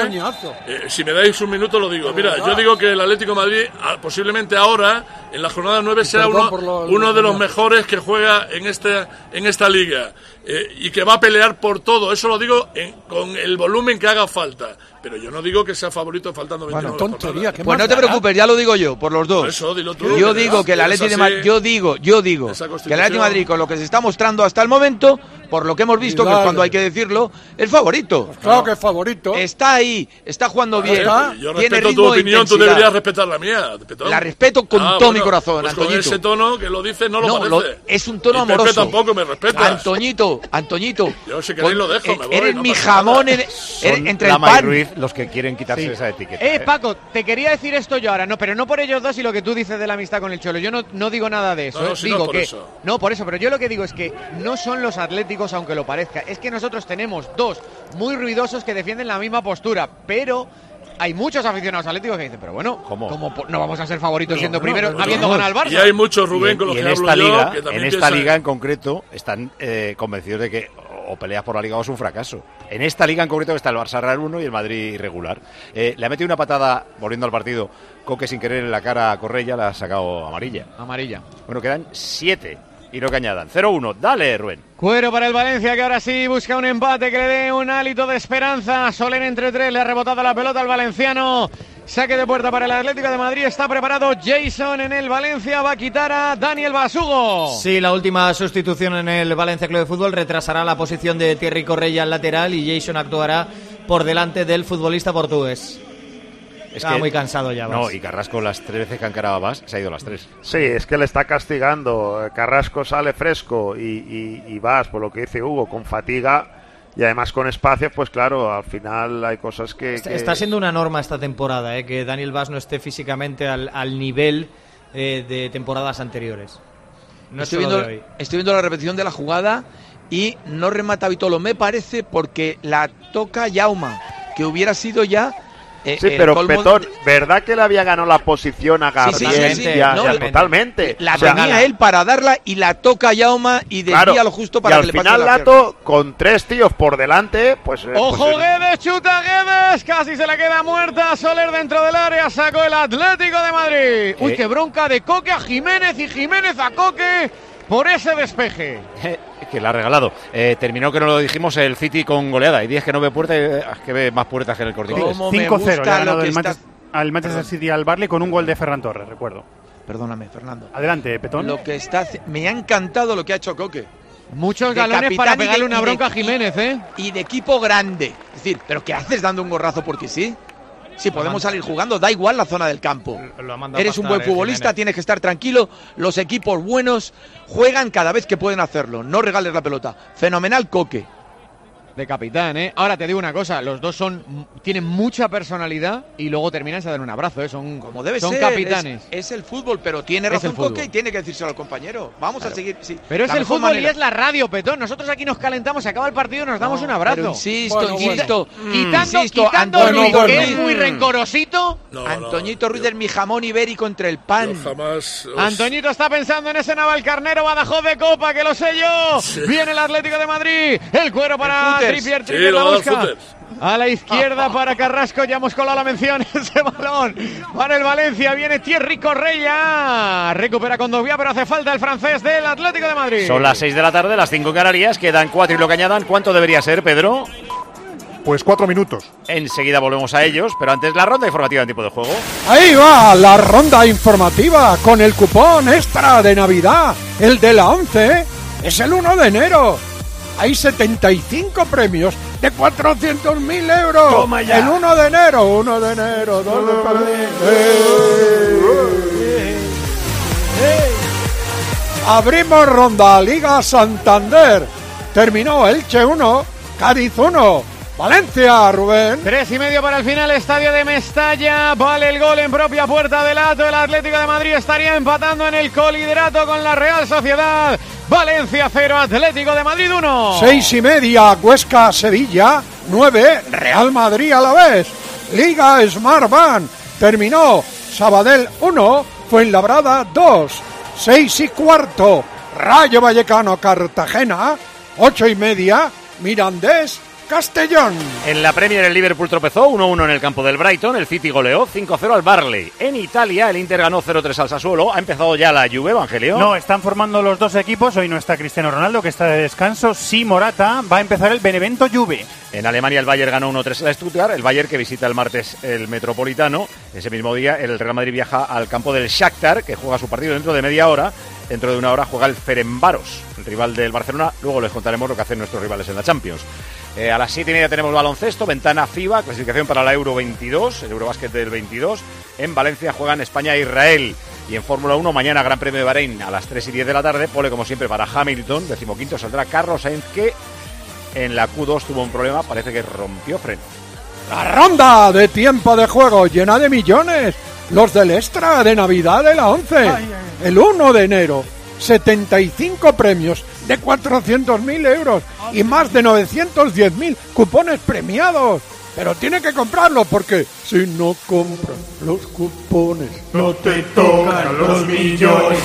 si me dais un minuto lo digo. Mira, yo digo que el Atlético de Madrid posiblemente ahora, en la jornada 9, sea uno de los mejores que juega en esta liga. Y que va a pelear por todo, eso lo digo con el volumen que haga falta, pero yo no digo que sea favorito faltando 29 tontería, pues no te preocupes, ya lo digo yo, por los dos. Eso, dilo tú, yo digo que el Atlético de Madrid, yo digo que el Atlético de Madrid, con lo que se está mostrando hasta el momento, por lo que hemos visto, que es cuando hay que decirlo, el favorito. Pues claro que es favorito. Está ahí, está jugando bien. Yo respeto tu opinión, tú deberías respetar la mía. La respeto con todo mi corazón, pues Antoñito. Con ese tono que lo dices no lo parece. Es un tono y amoroso. Pepe tampoco me respetas. Antoñito. Yo si queréis lo dejo, me voy. Eres mi jamón entre el pan. Ruiz los que quieren quitarse esa etiqueta. Paco, te quería decir esto yo ahora, pero no por ellos dos y lo que tú dices de la amistad con el Cholo. Yo no digo nada de eso. Por eso, pero yo lo que digo es que no son los atléticos, aunque lo parezca. Es que nosotros tenemos dos muy ruidosos que defienden la misma postura, pero hay muchos aficionados atléticos que dicen, pero bueno, ¿cómo no vamos a ser favoritos siendo primeros habiendo ganado al Barça? Y hay muchos, Rubén, con los que hablo yo, que también en esta liga en concreto están convencidos de que o peleas por la liga o es un fracaso. En esta liga en concreto está el Barça Real 1 y el Madrid irregular. Le ha metido una patada, volviendo al partido, Coque sin querer en la cara a Correia, la ha sacado amarilla. Bueno, quedan 7 y no que añadan. 0-1, dale, Rubén. Cuero para el Valencia, que ahora sí busca un empate que le dé un hálito de esperanza. Soler entre 3, le ha rebotado la pelota al valenciano. Saque de puerta para el Atlético de Madrid. Está preparado Jason en el Valencia. Va a quitar a Daniel Basugo. Sí, la última sustitución en el Valencia Club de Fútbol retrasará la posición de Thierry Correia al lateral y Jason actuará por delante del futbolista portugués. Está muy cansado ya. No, y Carrasco las 3 veces que ha encarado a Vas, se ha ido las 3. Sí, es que le está castigando. Carrasco sale fresco y Vas, por lo que dice Hugo, con fatiga y además con espacio, pues claro, al final hay cosas que... Está siendo una norma esta temporada, que Daniel Vas no esté físicamente al nivel de temporadas anteriores. Estoy viendo la repetición de la jugada y no remata Vitolo, me parece, porque la toca Yauma, que hubiera sido ya Sí, pero Petón, ¿verdad que le había ganado la posición a Gabriel? Sí. Totalmente. La tenía él para darla y la toca Jaume y desvía lo justo para y que le pase al final la Lato, con 3 tíos por delante, pues... ¡Ojo, Guedes! ¡Chuta Guedes! Casi se la queda muerta. Soler dentro del área. Sacó el Atlético de Madrid. Uy, qué bronca de Coque a Jiménez y Jiménez a Coque por ese despeje. Que la ha regalado. Terminó, que no lo dijimos, el City con goleada. Hay días que no ve puertas, que ve más puertas que en el Corte Inglés. 5-0 le ha ganado al Manchester City al Burnley con un gol de Ferran Torres, recuerdo. Perdóname, Fernando. Adelante, Petón. Me ha encantado lo que ha hecho Coque. Muchos galones para pegarle una bronca a Jiménez, Y de equipo grande. Es decir, ¿pero qué haces dando un gorrazo porque sí? Si podemos salir jugando, da igual la zona del campo. Eres un buen futbolista, tienes que estar tranquilo. Los equipos buenos juegan cada vez que pueden hacerlo. No regales la pelota. Fenomenal Coque. De capitán, ¿eh? Ahora te digo una cosa, los dos tienen mucha personalidad y luego terminan a dar un abrazo, ¿eh? Son capitanes. Es el fútbol, pero tiene razón Coque y tiene que decírselo al compañero. Vamos a seguir. Sí. Pero es el fútbol y es la radio, Petón. Nosotros aquí nos calentamos, se acaba el partido y nos damos un abrazo. Pero insisto. Quitando Ruiz, que es muy rencorosito. Antoñito Ruiz es mi jamón ibérico entre el pan. Antoñito está pensando en ese Navalcarnero Badajoz de Copa, que lo sé yo. Sí. Viene el Atlético de Madrid. El cuero para Trippier la busca. A la izquierda para Carrasco, ya hemos colado la mención, ese balón para el Valencia, viene Thierry Correia, recupera con Condovia, pero hace falta el francés del Atlético de Madrid. Son las 6 de la tarde, las 5 en Canarias, quedan 4 y lo que añadan, ¿cuánto debería ser, Pedro? Pues 4 minutos. Enseguida volvemos a ellos, pero antes la ronda informativa en tiempo de juego. Ahí va la ronda informativa con el cupón extra de Navidad, el de la 11, es el 1 de enero. Hay 75 premios de 400.000 euros. Toma ya. El 1 de enero, 2 de Abrimos ronda Liga Santander. Terminó Elche 1, Cádiz 1. Valencia, Rubén. 3:30 para el final, estadio de Mestalla. Vale el gol en propia puerta del Lato. El Atlético de Madrid estaría empatando en el coliderato con la Real Sociedad. Valencia 0, Atlético de Madrid 1. 6:30, Huesca, Sevilla. 9, Real Madrid a la vez. Liga Smartbank. Terminó Sabadell 1, Fuenlabrada 2. 6:15, Rayo Vallecano, Cartagena. 8:30, Mirandés, Castellón. En la Premier el Liverpool tropezó 1-1 en el campo del Brighton, el City goleó 5-0 al Burnley. En Italia el Inter ganó 0-3 al Sassuolo. Ha empezado ya la Juve, Evangelio. No, están formando los dos equipos. Hoy no está Cristiano Ronaldo, que está de descanso. Sí, Morata. Va a empezar el Benevento Juve. En Alemania el Bayern ganó 1-3 al Stuttgart. El Bayern que visita el martes el Metropolitano. Ese mismo día el Real Madrid viaja al campo del Shakhtar, que juega su partido dentro de media hora. Dentro de una hora juega el Ferencváros, el rival del Barcelona. Luego les contaremos lo que hacen nuestros rivales en la Champions. A las 7:30 tenemos baloncesto, ventana FIBA, clasificación para la Euro 22, el Eurobásquet del 22. En Valencia juegan España e Israel. Y en Fórmula 1, mañana Gran Premio de Bahrein a las 3:10 de la tarde. Pole como siempre para Hamilton, 15º saldrá Carlos Sainz, que en la Q2 tuvo un problema, parece que rompió freno. La ronda de tiempo de juego llena de millones. Los del extra de Navidad de la 11. El 1 de enero. 75 premios de 400.000 euros y más de 910.000 cupones premiados. Pero tiene que comprarlo porque si no compras los cupones no te tocan los millones.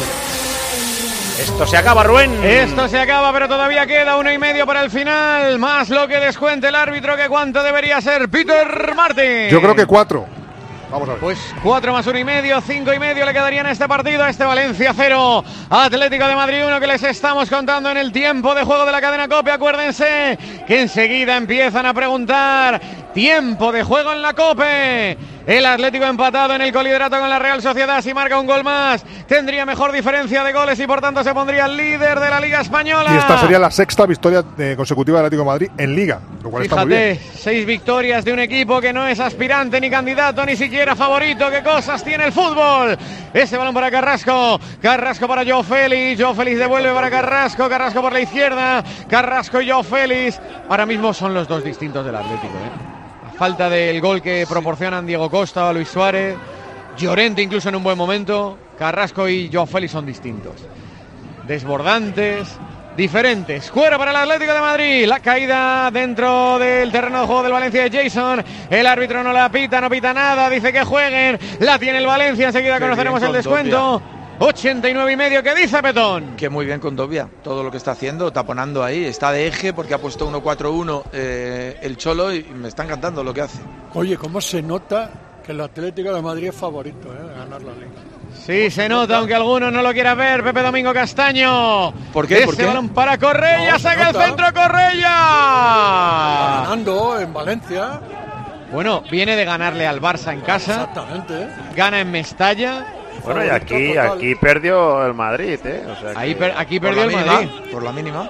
Esto se acaba, Rubén. Esto se acaba, pero todavía queda 1:30 para el final. Más lo que descuente el árbitro, que cuánto debería ser Peter Martin. Yo creo que 4. Vamos a ver. Pues 4 más 1,5, 5,5 le quedarían a este partido, a este Valencia 0, Atlético de Madrid 1, que les estamos contando en el tiempo de juego de la cadena COPE. Acuérdense que enseguida empiezan a preguntar tiempo de juego en la COPE. El Atlético empatado en el coliderato con la Real Sociedad. Si marca un gol más, tendría mejor diferencia de goles y por tanto se pondría líder de la Liga Española. Y esta sería la 6ª victoria consecutiva del Atlético de Madrid en Liga, lo cual está muy bien. 6 victorias de un equipo que no es aspirante ni candidato ni siquiera favorito. ¿Qué cosas tiene el fútbol? Ese balón para Carrasco. Carrasco para Joao Félix. Joao Félix devuelve para Carrasco. Carrasco por la izquierda. Carrasco y Joao Félix. Ahora mismo son los dos distintos del Atlético, falta del gol que proporcionan Diego Costa o Luis Suárez, Llorente incluso en un buen momento. Carrasco y Joao Félix son distintos, desbordantes, diferentes. Fuera para el Atlético de Madrid. La caída dentro del terreno de juego del Valencia de Jason. El árbitro no la pita, no pita nada. Dice que jueguen. La tiene el Valencia. Enseguida conoceremos el descuento. 89,5. ¿Qué dice Petón? Que muy bien con Dobia. Todo lo que está haciendo, taponando ahí. Está de eje porque ha puesto 1-4-1 el Cholo y me está encantando lo que hace. Oye, ¿cómo se nota que el Atlético de Madrid es favorito de ganar la Liga? Sí, se nota, aunque algunos no lo quieran ver. Pepe Domingo Castaño. ¿Por qué? Ese balón para Correia. No, saca el centro Correia. Ganando en Valencia. Bueno, viene de ganarle al Barça en casa. Exactamente. Gana en Mestalla. Bueno, y aquí perdió el Madrid, O sea aquí perdió el Madrid. Por la mínima.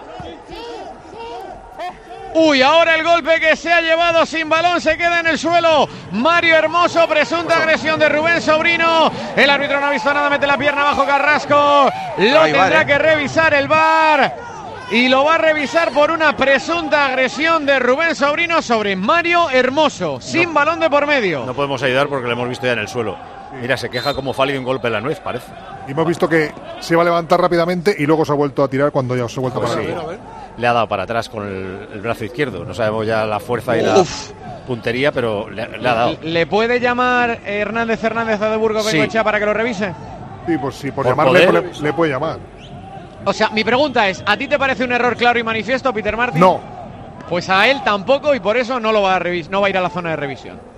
Uy, ahora el golpe que se ha llevado sin balón, se queda en el suelo Mario Hermoso, presunta agresión de Rubén Sobrino. El árbitro no ha visto nada, mete la pierna abajo Carrasco. Lo tendrá que revisar el VAR. Y lo va a revisar por una presunta agresión de Rubén Sobrino sobre Mario Hermoso, sin balón de por medio. No podemos ayudar porque lo hemos visto ya en el suelo. Mira, se queja como Fali de un golpe en la nuez, parece. Y hemos visto que se va a levantar rápidamente y luego se ha vuelto a tirar cuando ya se ha vuelto para atrás. Le ha dado para atrás con el brazo izquierdo. No sabemos ya la fuerza y la puntería, pero le ha dado. ¿Le puede llamar Hernández de Burgos Bengoechea para que lo revise? Sí, pues sí, por llamarle le puede llamar. O sea, mi pregunta es, ¿a ti te parece un error claro y manifiesto, Peter Martin? No. Pues a él tampoco y por eso no va a ir a la zona de revisión.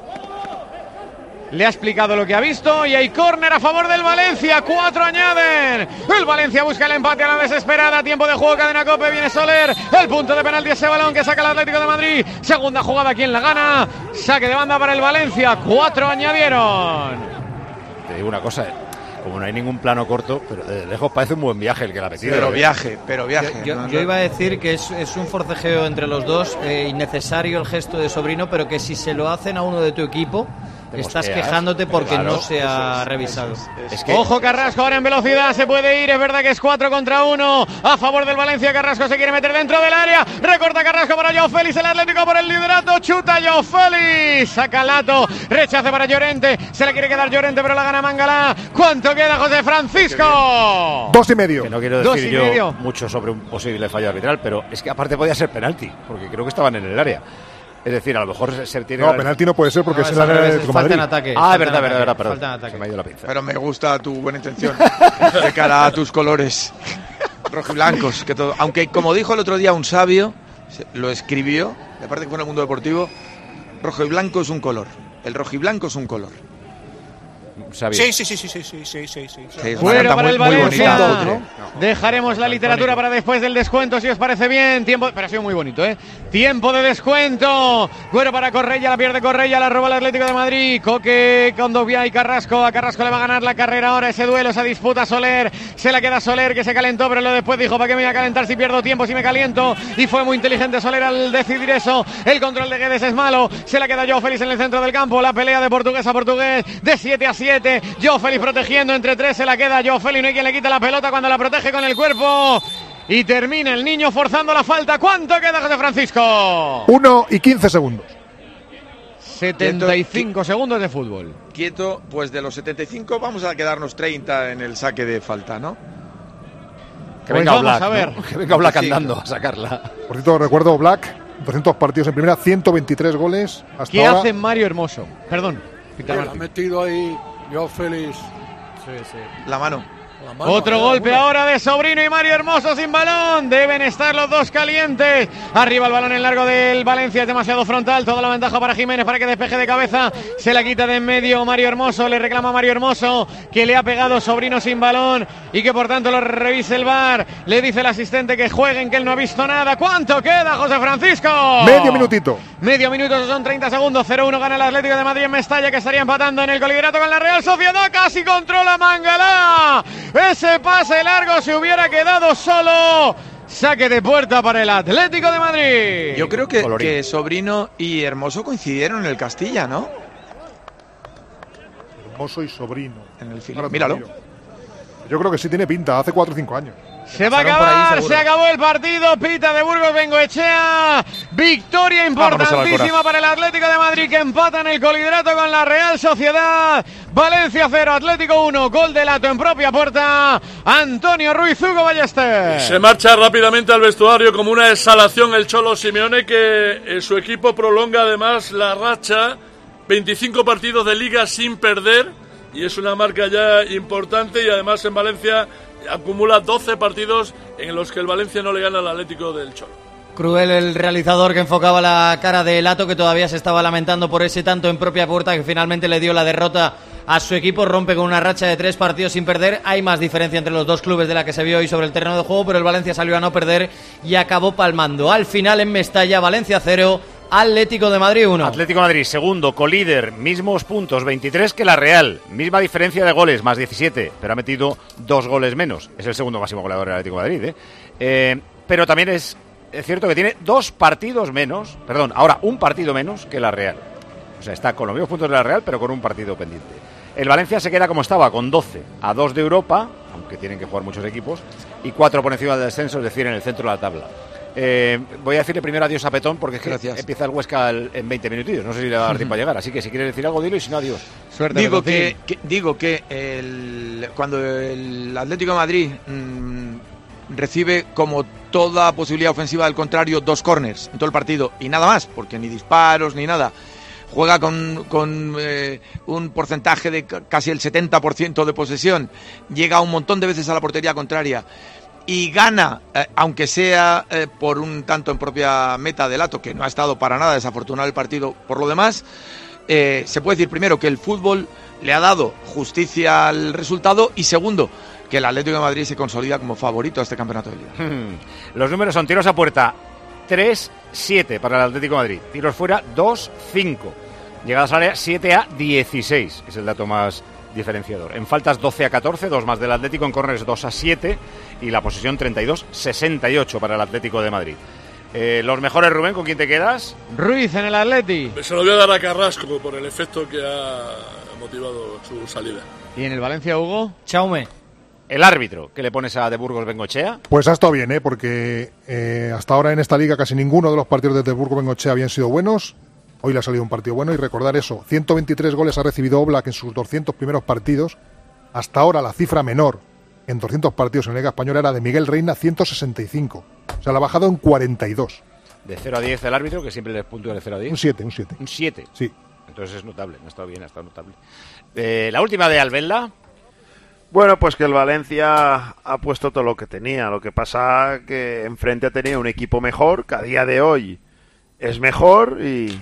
Le ha explicado lo que ha visto y hay córner a favor del Valencia. 4 añaden. El Valencia busca el empate a la desesperada. Tiempo de juego, cadena COPE. Viene Soler. El punto de penalti, ese balón que saca el Atlético de Madrid. Segunda jugada, ¿quién la gana? Saque de banda para el Valencia. 4 añadieron. Te digo una cosa, como no hay ningún plano corto, pero de lejos parece un buen viaje el que la ha metido. Pero viaje. Yo iba a decir que es un forcejeo entre los dos, innecesario el gesto de Sobrino, pero que si se lo hacen a uno de tu equipo, estás quejándote porque no se ha revisado. Ojo Carrasco, ahora en velocidad se puede ir, es verdad que es 4 contra 1 a favor del Valencia. Carrasco se quiere meter dentro del área, recorta Carrasco para Joao Félix, el Atlético por el liderato, chuta Joao Félix, saca Lato, rechace para Llorente, se la quiere quedar Llorente pero la gana Mangala. ¿Cuánto queda, José Francisco? 2,5. Que no quiero decir yo mucho sobre un posible fallo arbitral, pero es que aparte podía ser penalti, porque creo que estaban en el área. Es decir, a lo mejor se tiene... No, penalti no puede ser porque es el área de Atlético de Madrid. Ataque. Es verdad, perdón. Se me ha ido la pinza. Pero me gusta tu buena intención de cara a tus colores rojiblancos. Que todo, aunque, como dijo el otro día un sabio, lo escribió, de parte que fue en el Mundo Deportivo, rojo y blanco es un color. El rojiblanco es un color. Sí. Fuera para el Valencia. Dejaremos la literatura para después del descuento, si os parece bien. Tiempo, pero ha sido muy bonito, Tiempo de descuento. Fuera para Correia, la pierde Correia, la roba el Atlético de Madrid. Coque con Dobia y Carrasco. A Carrasco le va a ganar la carrera ahora. Ese duelo, esa disputa Soler. Se la queda Soler, que se calentó, pero después dijo: ¿para qué me voy a calentar si pierdo tiempo, si me caliento? Y fue muy inteligente Soler al decidir eso. El control de Guedes es malo. Se la queda Joao Félix en el centro del campo. La pelea de portugués a portugués, de 7-7. Joao Félix protegiendo entre 3, se la queda Joao Félix, no hay quien le quita la pelota cuando la protege con el cuerpo. Y termina el niño forzando la falta. ¿Cuánto queda, José Francisco? 1 y 15 segundos. 75 segundos de fútbol. Quieto, pues de los 75 vamos a quedarnos 30 en el saque de falta, ¿no? Que venga Black, a ver. ¿No? Que venga Black andando a sacarla. Por cierto, recuerdo Black, 200 partidos en primera, 123 goles hasta ¿Qué ahora? hace Mario Hermoso? Perdón. Ha metido ahí Joao Félix. La mano. Otro golpe ahora de Sobrino y Mario Hermoso sin balón. Deben estar los dos calientes. Arriba el balón en largo del Valencia, es demasiado frontal. Toda la ventaja para Jiménez para que despeje de cabeza. Se la quita de en medio Mario Hermoso. Le reclama a Mario Hermoso que le ha pegado Sobrino sin balón y que por tanto lo revise el VAR. Le dice el asistente que jueguen, que él no ha visto nada. ¿Cuánto queda, José Francisco? Medio minutito. Medio minuto, son 30 segundos. 0-1 gana el Atlético de Madrid en Mestalla, que estaría empatando en el coliderato con la Real Sociedad. Casi controla Mangala. Ese pase largo se hubiera quedado solo. Saque de puerta para el Atlético de Madrid. Yo creo que Sobrino y Hermoso coincidieron en el Castilla, ¿no? Hermoso y Sobrino. En el final. Míralo. Yo creo que sí tiene pinta, hace 4 o 5 años. Se va a acabar, se acabó el partido, pita de Burgos Bengoechea, victoria importantísima para el Atlético de Madrid que empata en el Coliderato con la Real Sociedad. Valencia 0, Atlético 1, gol de Lato en propia puerta, Antonio Ruiz, Hugo Ballester. Se marcha rápidamente al vestuario como una exhalación el Cholo Simeone, que su equipo prolonga además la racha, 25 partidos de Liga sin perder, y es una marca ya importante, y además en Valencia acumula 12 partidos en los que el Valencia no le gana al Atlético del Cholo. Cruel el realizador que enfocaba la cara de Lato, que todavía se estaba lamentando por ese tanto en propia puerta que finalmente le dio la derrota a su equipo. Rompe con una racha de 3 partidos sin perder. Hay más diferencia entre los dos clubes de la que se vio hoy sobre el terreno de juego, pero el Valencia salió a no perder y acabó palmando. Al final en Mestalla, Valencia 0, Atlético de Madrid 1. Atlético de Madrid, segundo, colíder, mismos puntos, 23 que la Real, misma diferencia de goles, más 17, pero ha metido 2 goles menos. Es el segundo máximo goleador del Atlético de Madrid, pero también es cierto que tiene 2 partidos menos, ahora un partido menos que la Real. O sea, está con los mismos puntos de la Real, pero con un partido pendiente. El Valencia se queda como estaba, con 12, a 2 de Europa, aunque tienen que jugar muchos equipos, y 4 por encima del descenso, es decir, en el centro de la tabla. Voy a decirle primero adiós a Petón, porque es que empieza el Huesca en 20 minutillos. No sé si le va a dar tiempo a llegar, así que si quieres decir algo, dilo, y si no, adiós. Suerte. Digo que cuando el Atlético de Madrid recibe, como toda posibilidad ofensiva del contrario, 2 córners en todo el partido, y nada más, porque ni disparos ni nada, juega con un porcentaje de casi el 70% de posesión, llega un montón de veces a la portería contraria y gana, aunque sea por un tanto en propia meta de Lato, que no ha estado para nada desafortunado el partido por lo demás, se puede decir primero que el fútbol le ha dado justicia al resultado, y segundo, que el Atlético de Madrid se consolida como favorito a este campeonato de Liga. Los números son: tiros a puerta 3-7 para el Atlético de Madrid, tiros fuera 2-5, llegadas al área 7-16, es el dato más diferenciador. En faltas 12-14, 2 más del Atlético. En córneres 2-7 y la posesión 32-68 para el Atlético de Madrid. Los mejores, Rubén, ¿con quién te quedas? Ruiz en el Atleti. Se lo voy a dar a Carrasco por el efecto que ha motivado su salida. ¿Y en el Valencia, Hugo? Chaume. El árbitro, ¿qué le pones a de Burgos Bengoechea? Pues ha estado bien, porque hasta ahora en esta liga casi ninguno de los partidos de Burgos Bengoechea habían sido buenos. Hoy le ha salido un partido bueno, y recordar eso, 123 goles ha recibido Oblak en sus 200 primeros partidos. Hasta ahora la cifra menor en 200 partidos en la Liga Española era de Miguel Reina, 165. O sea, la ha bajado en 42. De 0 a 10 el árbitro, que siempre les puntúa de 0 a 10. Un 7. Un 7. Sí. Entonces es notable, ha estado bien, ha estado notable. La última de Albelda. Bueno, pues que el Valencia ha puesto todo lo que tenía. Lo que pasa que enfrente ha tenido un equipo mejor, que a día de hoy es mejor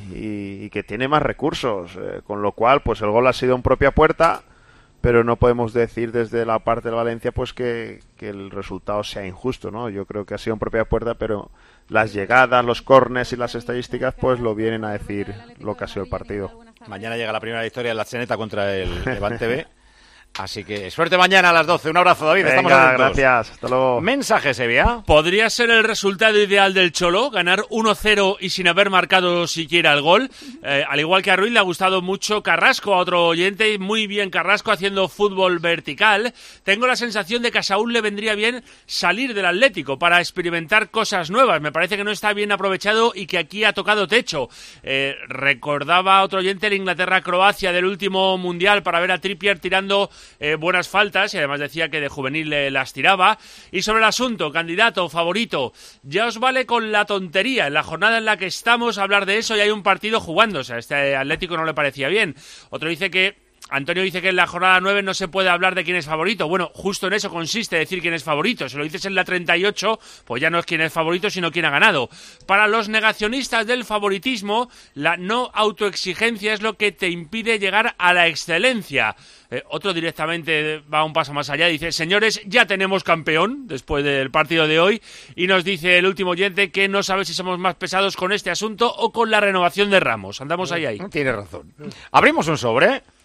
y que tiene más recursos. Con lo cual, pues el gol ha sido en propia puerta, pero no podemos decir desde la parte del Valencia pues que el resultado sea injusto, ¿no? Yo creo que ha sido en propia puerta, pero las llegadas, los córners y las estadísticas pues lo vienen a decir lo que ha sido el partido. Mañana llega la primera victoria de la Zeneta contra el Levante B. Así que suerte mañana a las 12. Un abrazo, David. Venga, estamos atentos. Gracias. Hasta luego. Mensaje, Sevilla. ¿Podría ser el resultado ideal del Cholo? Ganar 1-0 y sin haber marcado siquiera el gol. Al igual que a Ruiz le ha gustado mucho Carrasco, a otro oyente. Muy bien Carrasco haciendo fútbol vertical. Tengo la sensación de que a Saúl le vendría bien salir del Atlético para experimentar cosas nuevas. Me parece que no está bien aprovechado y que aquí ha tocado techo. Recordaba a otro oyente el Inglaterra-Croacia del último Mundial para ver a Trippier tirando buenas faltas, y además decía que de juvenil las tiraba. Y sobre el asunto, candidato, favorito, ya os vale con la tontería. En la jornada en la que estamos hablar de eso, y hay un partido jugándose. A este Atlético no le parecía bien. Otro dice que Antonio dice que en la jornada 9 no se puede hablar de quién es favorito. Bueno, justo en eso consiste decir quién es favorito. Si lo dices en la 38, pues ya no es quién es favorito, sino quién ha ganado. Para los negacionistas del favoritismo, la no autoexigencia es lo que te impide llegar a la excelencia. Otro directamente va un paso más allá, dice: señores, ya tenemos campeón después del partido de hoy. Y nos dice el último oyente que no sabe si somos más pesados con este asunto o con la renovación de Ramos. Andamos ahí. Tiene razón. Abrimos un sobre.